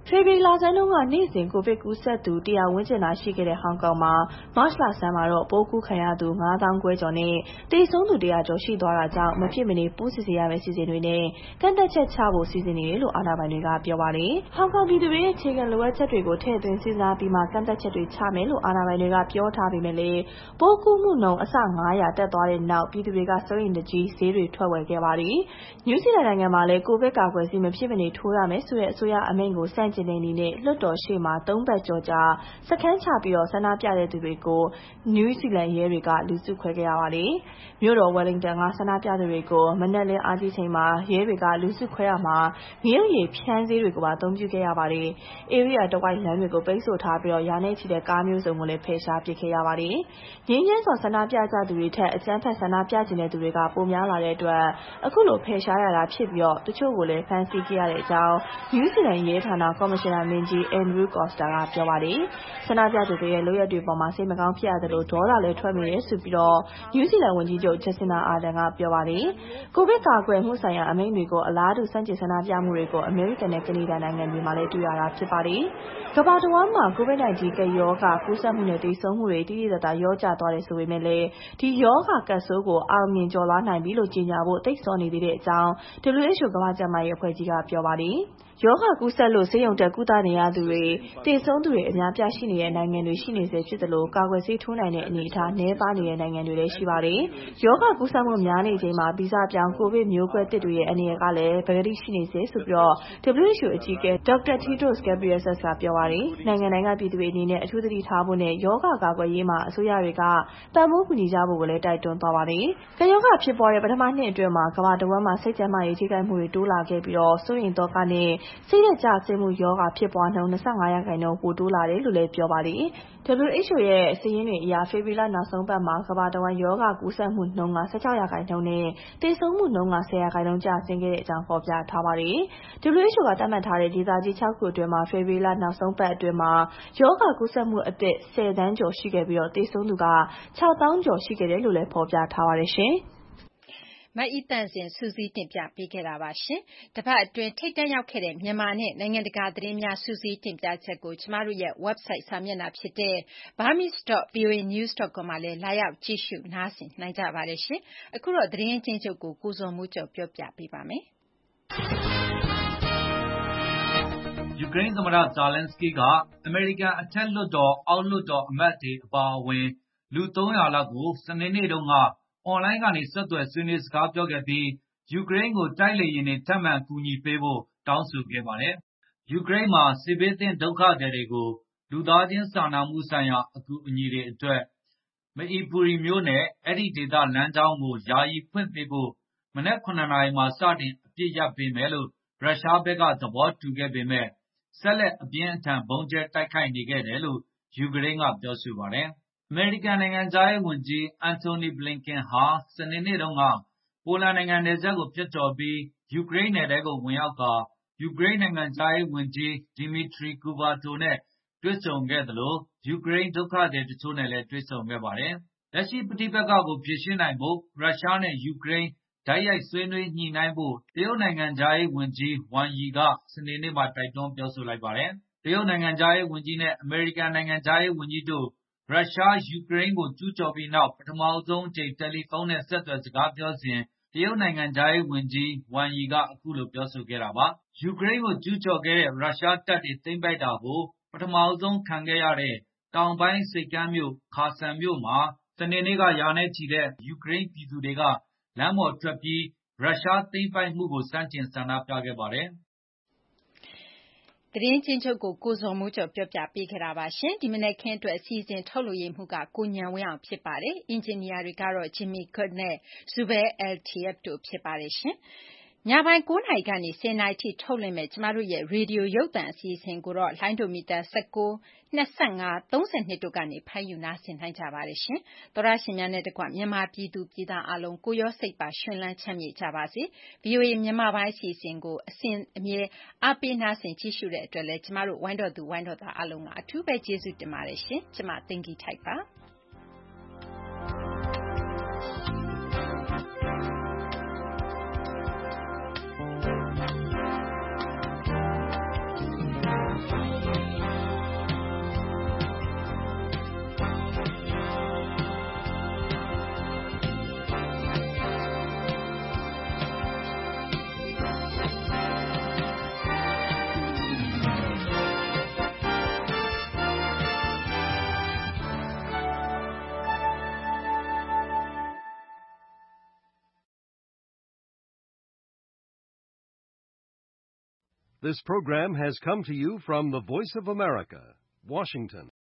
ဖေဖေလာဆန်းတုန်းကနေ့စဉ်ကိုဗစ်ကူးစက်သူတရာဝန်းကျင်သာရှိခဲ့တဲ့ဟောင်ကောင်မှာမတ်လဆန်းမှာတော့ပိုးကူးခံရသူငါးသောင်းခွဲကျော်နဲ့သေဆုံးသူတရာကျော်ရှိသွားတာကြောင့်မဖြစ်မနေပိုးစစ်ဆေးရမယ့်စီစဉ်တွေနဲ့ကန့်သက်ချက်ချဖို့စီစဉ်နေတယ်လို့အာဏာပိုင်တွေကပြောပါတယ်။ဟောင်ကောင်ပြည်သူတွေရဲ့အခြေခံလိုအပ်ချက်တွေကိုထည့်သွင်းစဉ်းစားပြီးမှကန့်သက်ချက်တွေချမယ်လို့အာဏာပိုင်တွေကပြောထားပေမဲ့လည်းပိုးကူးမှုနှုန်းအဆငါးရာတက်သွားတဲ့နောက်ပြည်သူတွေကစိုးရိမ်တကြီးဈေးတွေထွက်ဝယ်ခဲ့ပါတယ်။နယူးဇီလန်နိုင်ငံမှာလည်းကိုဗစ်ကာကွယ်ဆေးမဖြစ်မနေထိုးရမယ်ဆိုတဲ့အစိုးရအမိန့်ကိုစန့်ကျင်တဲ့အနေနဲ့လွှတ်တော်ရှေ့မှာသုံးပတ်ကျော်ကြာစခန်းချပြီးတော့ဆန္ဒပြတဲ့သူတွေကိုနယူးဇီလန်ရဲတွေကလူစုခွဲခဲ့ရပါတယ်။မြို့တော်ဝယ်လင်တန်ကဆန္ဒပြသူတွေကိုမနက်လင်းအားကြီးချိန်မှာရဲတွေကလူစုခွဲရမှာငရုတ်ရည်ဖြန်းဆေးတွေကိုပါအသုံးပြုခဲ့ရပါတယ်။အေရီးယာတဝိုက်လမ်းတွေကိုပိတ်ဆို့ထားပြီးတော့ရာနဲ့ချီတဲ့ကားမျိုးစုံကိုလည်းဖယ်ရှားပစ်ခဲ့ရပါတယ်။ငြိမ်းချမ်းစွာဆန္ဒပြကြသူတွေထက်အကြမ်းဖက်ဆန္ဒပြနေတဲ့သူတွေကပိုများလာတဲ့အတွက်အခုလိုဖယ်ရှားရတာဖြစ်ပြီးတော့တချို့ကိုလည်းဖမ်းဆီးခဲ့ရတဲ့အကြောင်းနယူးဇီလန်ရဲဌာနကော်မရှင်နာမင်းကြီးအန်ဒရူးကော့စတာကပြောပါတယ်။ဆန္ဒပြသူတွေရဲ့လုပ်ရက်တွေပေါ်မှာစိတ်မကောင်းဖြစ်ရတယ်လို့ဒေါသလည်းထွက်မိတယ်ဆိုပြီးတော့နယူးဇီလန်ဝန်ကြီးချုပ်ဂျက်စင်နာအာဒန်ကပြောပါတယ်။ကိုဗစ်ကာကွယ်မှုဆိုင်ရာအမိန့်တွေကိုအလားတူစန့်ကျင်ဆန္ဒပြမှုတွေကိုအမေရိကန်နဲ့ကနေဒါနိုင်ငံတွေမှာလည်းတွေ့ရတာဖြစ်ပါတယ်။ကမ္ဘာတဝန်းမှာကိုဗစ် ၁၉ ကပ်ရောဂါကူးစက်မှုနဲ့သေဆုံးမှုတွေတိတိကျကျရောကျသွားတယ်ဆိုပေမဲ့လည်းဒီရောဂါကပ်ဆိုးကိုအောင်မြင်ကျော်လွှားနိုင်ပြီလို့ကြေညာဖို့သိပ်စောနေသေးတဲ့အကြောင်း ဒဘလျူ အိတ်ချ် အို ကမ္ဘာ့ကျန်းမာရေးအဖွဲ့ကြီးကပြောပါတယ်။ရောဂါကူးစက်လို့ဆေးရုံတက်ကုသနေရသူတွေသေဆုံးသူတွေအများပြားရှိနေတဲ့နိုင်ငံတွေရှိနေစေဖြစ်တယ်လို့ကာကွယ်ဆေးထိုးနိုင်တဲ့အနေအထားနည်းပါးနေတဲ့နိုင်ငံတွေလည်းရှိပါတယ်။ရောဂါကူးစက်မှုများနေချိန်မှာဗီဇပြောင်းကိုဗစ်မျိုးကွဲသစ်တွေရဲ့အနေအထားကလည်းပကတိရှိနေစေဆိုပြီးတော့ ဒဘလျူ အိတ်ချ် အို အကြီးအကဲဒေါက်တာတီဒရို့စ် ဂက်ဘရီယယ်ဆပ်စ်ကပြောပါတယ်။နိုင်ငံတိုင်းကပြည်သူတွေအနေနဲ့အထူးသတိထားဖို့နဲ့ရောဂါကာကွယ်ရေးမှာအစိုးရတွေကပံ့ပိုးကူညီကြဖို့ကိုလည်းတိုက်တွန်းသွားပါတယ်။ကပ်ရောဂါဖြစ်ပေါ်တဲ့ပထမနှစ်အတွင်းမှာကမ္ဘာတဝန်းမှာစိတ်ကျန်းမာရေးထိခိုက်မှုတွေတိုးလာခဲ့ပြီးတော့စိုးရိမ်သောကနဲ့စိတ်ဓာတ်ကျဆင်းမှုရောဂါဖြစ်ပွားနှုန်း၂၅ရာခိုင်နှုန်းပိုတိုးလာတယ်လို့လည်းပြောပါတယ်။ ဒဘလျူ အိတ်ချ် အို ရဲ့စာရင်းတွေအရဖေဖော်ဝါရီလနောက်ဆုံးပတ်မှာကမ္ဘာတဝန်းရောဂါကူးစက်မှုနှုန်းက၁၆ရာခိုင်နှုန်းနဲ့သေဆုံးမှုနှုန်းက၁၀ရာခိုင်နှုန်းကျဆင်းခဲ့တဲ့အကြောင်းဖော်ပြထားပါတယ်။ ဒဘလျူ အိတ်ချ် အို ကသတ်မှတ်ထားတဲ့ဒေသကြီး၆ခုအတွင်းမှာဖေဖော်ဝါရီလနောက်ဆုံးပတ်အတွင်းမှာရောဂါကူးစက်မှုအသစ်ဆယ်သန်းကျော်ရှိခဲ့ပြီးတော့သေဆုံးသူကခြောက်သောင်းကျော်ရှိခဲ့တယ်လို့လည်းဖော်ပြထားပါတယ်ရှင်။မအိသန့်စင်စုစည်းတင်ပြပေးခဲ့တာပါရှင်။တပတ်အတွင်းထိပ်တန်းရောက်ခဲ့တဲ့မြန်မာနဲ့နိုင်ငံတကာသတင်းများစုစည်းတင်ပြချက်ကိုကျမတို့ရဲ့ website စာမျက်နှာဖြစ်တဲ့ burmese dot v o a news dot com မှာလည်းလာရောက်ကြည့်ရှုနားဆင်နိုင်ကြပါတယ်ရှင်။အခုတော့သတင်းချင်းချုပ်ကိုကိုဇော်မိုးကျော်ပြောပြပေးပါမယ်။ယူကရိန်းသမ္မတဇာလန်စကီးကအမေရိကန်အထက်လွှတ်တော်အောက်လွှတ်တော်အမတ်တွေအပါအဝင်လူသုံးရာလောက်ကိုစနေနေ့တုန်းကအွန်လိုင်းကနေဆက်သွယ်ဆွေးနွေးစကားပြောခဲ့ပြီးယူကရိန်းကိုတိုက်လေယာဉ်တွေထပ်မံကူညီပေးဖို့တောင်းဆိုခဲ့ပါတယ်။ယူကရိန်းမှာစစ်ဘေးသင့်ဒုက္ခသည်တွေကိုလူသားချင်းစာနာမှုဆိုင်ရာအကူအညီတွေအတွက်မအီပူရီမြို့နယ်အဲ့ဒီဒေသလမ်းကြောင်းကိုယာယီဖွင့်ပေးဖို့မနက်ခုနစ်နာရီမှာစတင်အပြစ်ရပ်ပေးမယ်လို့ရုရှားဘက်ကသဘောတူခဲ့ပေမဲ့ဆက်လက်အပြင်းအထန်ဗုံးကျဲတိုက်ခိုက်နေခဲ့တယ်လို့ယူကရိန်းကပြောဆိုပါတယ်။အမေရိကန်နိုင်ငံခြားရေးဝန်ကြီးအန်တိုနီဘလင်ကန်ဟာစနေနေ့တုန်းကပိုလန်နိုင်ငံနယ်စပ်ကိုဖြတ်ကျော်ပြီးယူကရိန်းနယ်ထဲကိုဝင်ရောက်ကာယူကရိန်းနိုင်ငံခြားရေးဝန်ကြီးဒီမီထရီကူဘာတိုနဲ့တွေ့ဆုံခဲ့သလိုယူကရိန်းဒုက္ခသည်တချို့နဲ့လည်းတွေ့ဆုံခဲ့ပါတယ်။လက်ရှိပဋိပက္ခကိုဖြေရှင်းနိုင်ဖို့ရုရှားနဲ့ယူကရိန်းတိုက်ရိုက်ဆွေးနွေးညှိနှိုင်းဖို့တရုတ်နိုင်ငံခြားရေးဝန်ကြီးဝမ်ယီကစနေနေ့မှာတိုက်တွန်းပြောဆိုလိုက်ပါတယ်။တရုတ်နိုင်ငံခြားရေးဝန်ကြီးနဲ့အမေရိကန်နိုင်ငံခြားရေးဝန်ကြီးတို့ရုရှားယူကရိန်းကိုကျူးကျော်ပြီးနောက်ပထမဆုံးအကြိမ်တယ်လီဖုန်းနဲ့ဆက်သွယ်စကားပြောစဉ်တရုတ်နိုင်ငံခြားရေးဝန်ကြီးဝမ်ယီကအခုလိုပြောဆိုခဲ့တာပါ။ယူကရိန်းကိုကျူးကျော်ခဲ့တဲ့ရုရှားတပ်တွေသိမ်းပိုက်တာကိုပထမဆုံးခံခဲ့ရတဲ့တောင်ပိုင်းဆိပ်ကမ်းမြို့ခါဆန်မြို့မှာစနေနေ့ကရာနဲ့ချီတဲ့ယူကရိန်းပြည်သူတွေကလမ်းပေါ်ထွက်ပြီးရုရှားသိမ်းပိုက်မှုကိုစန့်ကျင်ဆန္ဒပြခဲ့ပါတယ်။သတင်းချင်းချုပ်ကိုကိုဇော်မိုးကျော်ပြောပြပေးခဲ့တာပါရှင်။ဒီမနက်ခင်းအတွက်အစီအစဉ်ထုတ်လို့ရမှုကကိုညံဝင်းအောင်ဖြစ်ပါတယ်။အင်ဂျင်နီယာတွေကတော့ဂျင်မီကွတ်နဲ့ဇူဘဲအယ်တီအက်တို့ဖြစ်ပါတယ်ရှင်။ညပိုင်း၉နာရီကနေ၁၀နာရီထိထုတ်လွှင့်မဲ့ကျမတို့ရဲ့ရေဒီယိုရုပ်သံအစီအစဉ်ကိုတော့လိုင်းဒိုမီတာ၁၉၊၂၅၊၃၂တို့ကနေဖမ်းယူနားဆင်နိုင်ကြပါတယ်ရှင်။သောတရှင်များနဲ့တကွမြန်မာပြည်သူပြည်သားအလုံးကိုရောစိတ်ပါရှင်လန်းချမ်းမြေ့ကြပါစေ။ ဗွီအိုအေမြန်မာပိုင်းအစီအစဉ်ကိုအစဉ်အမြဲအားပေးနားဆင်ကြည့်ရှုတဲ့အတွက်လည်းကျမတို့ဝိုင်းတော်သူဝိုင်းတော်သားအားလုံးကအထူးပဲကျေးဇူးတင်ပါတယ်ရှင်။ကျမသိင်္ဂီထိုက်ပါ။ This program has come to you from the Voice of America, Washington.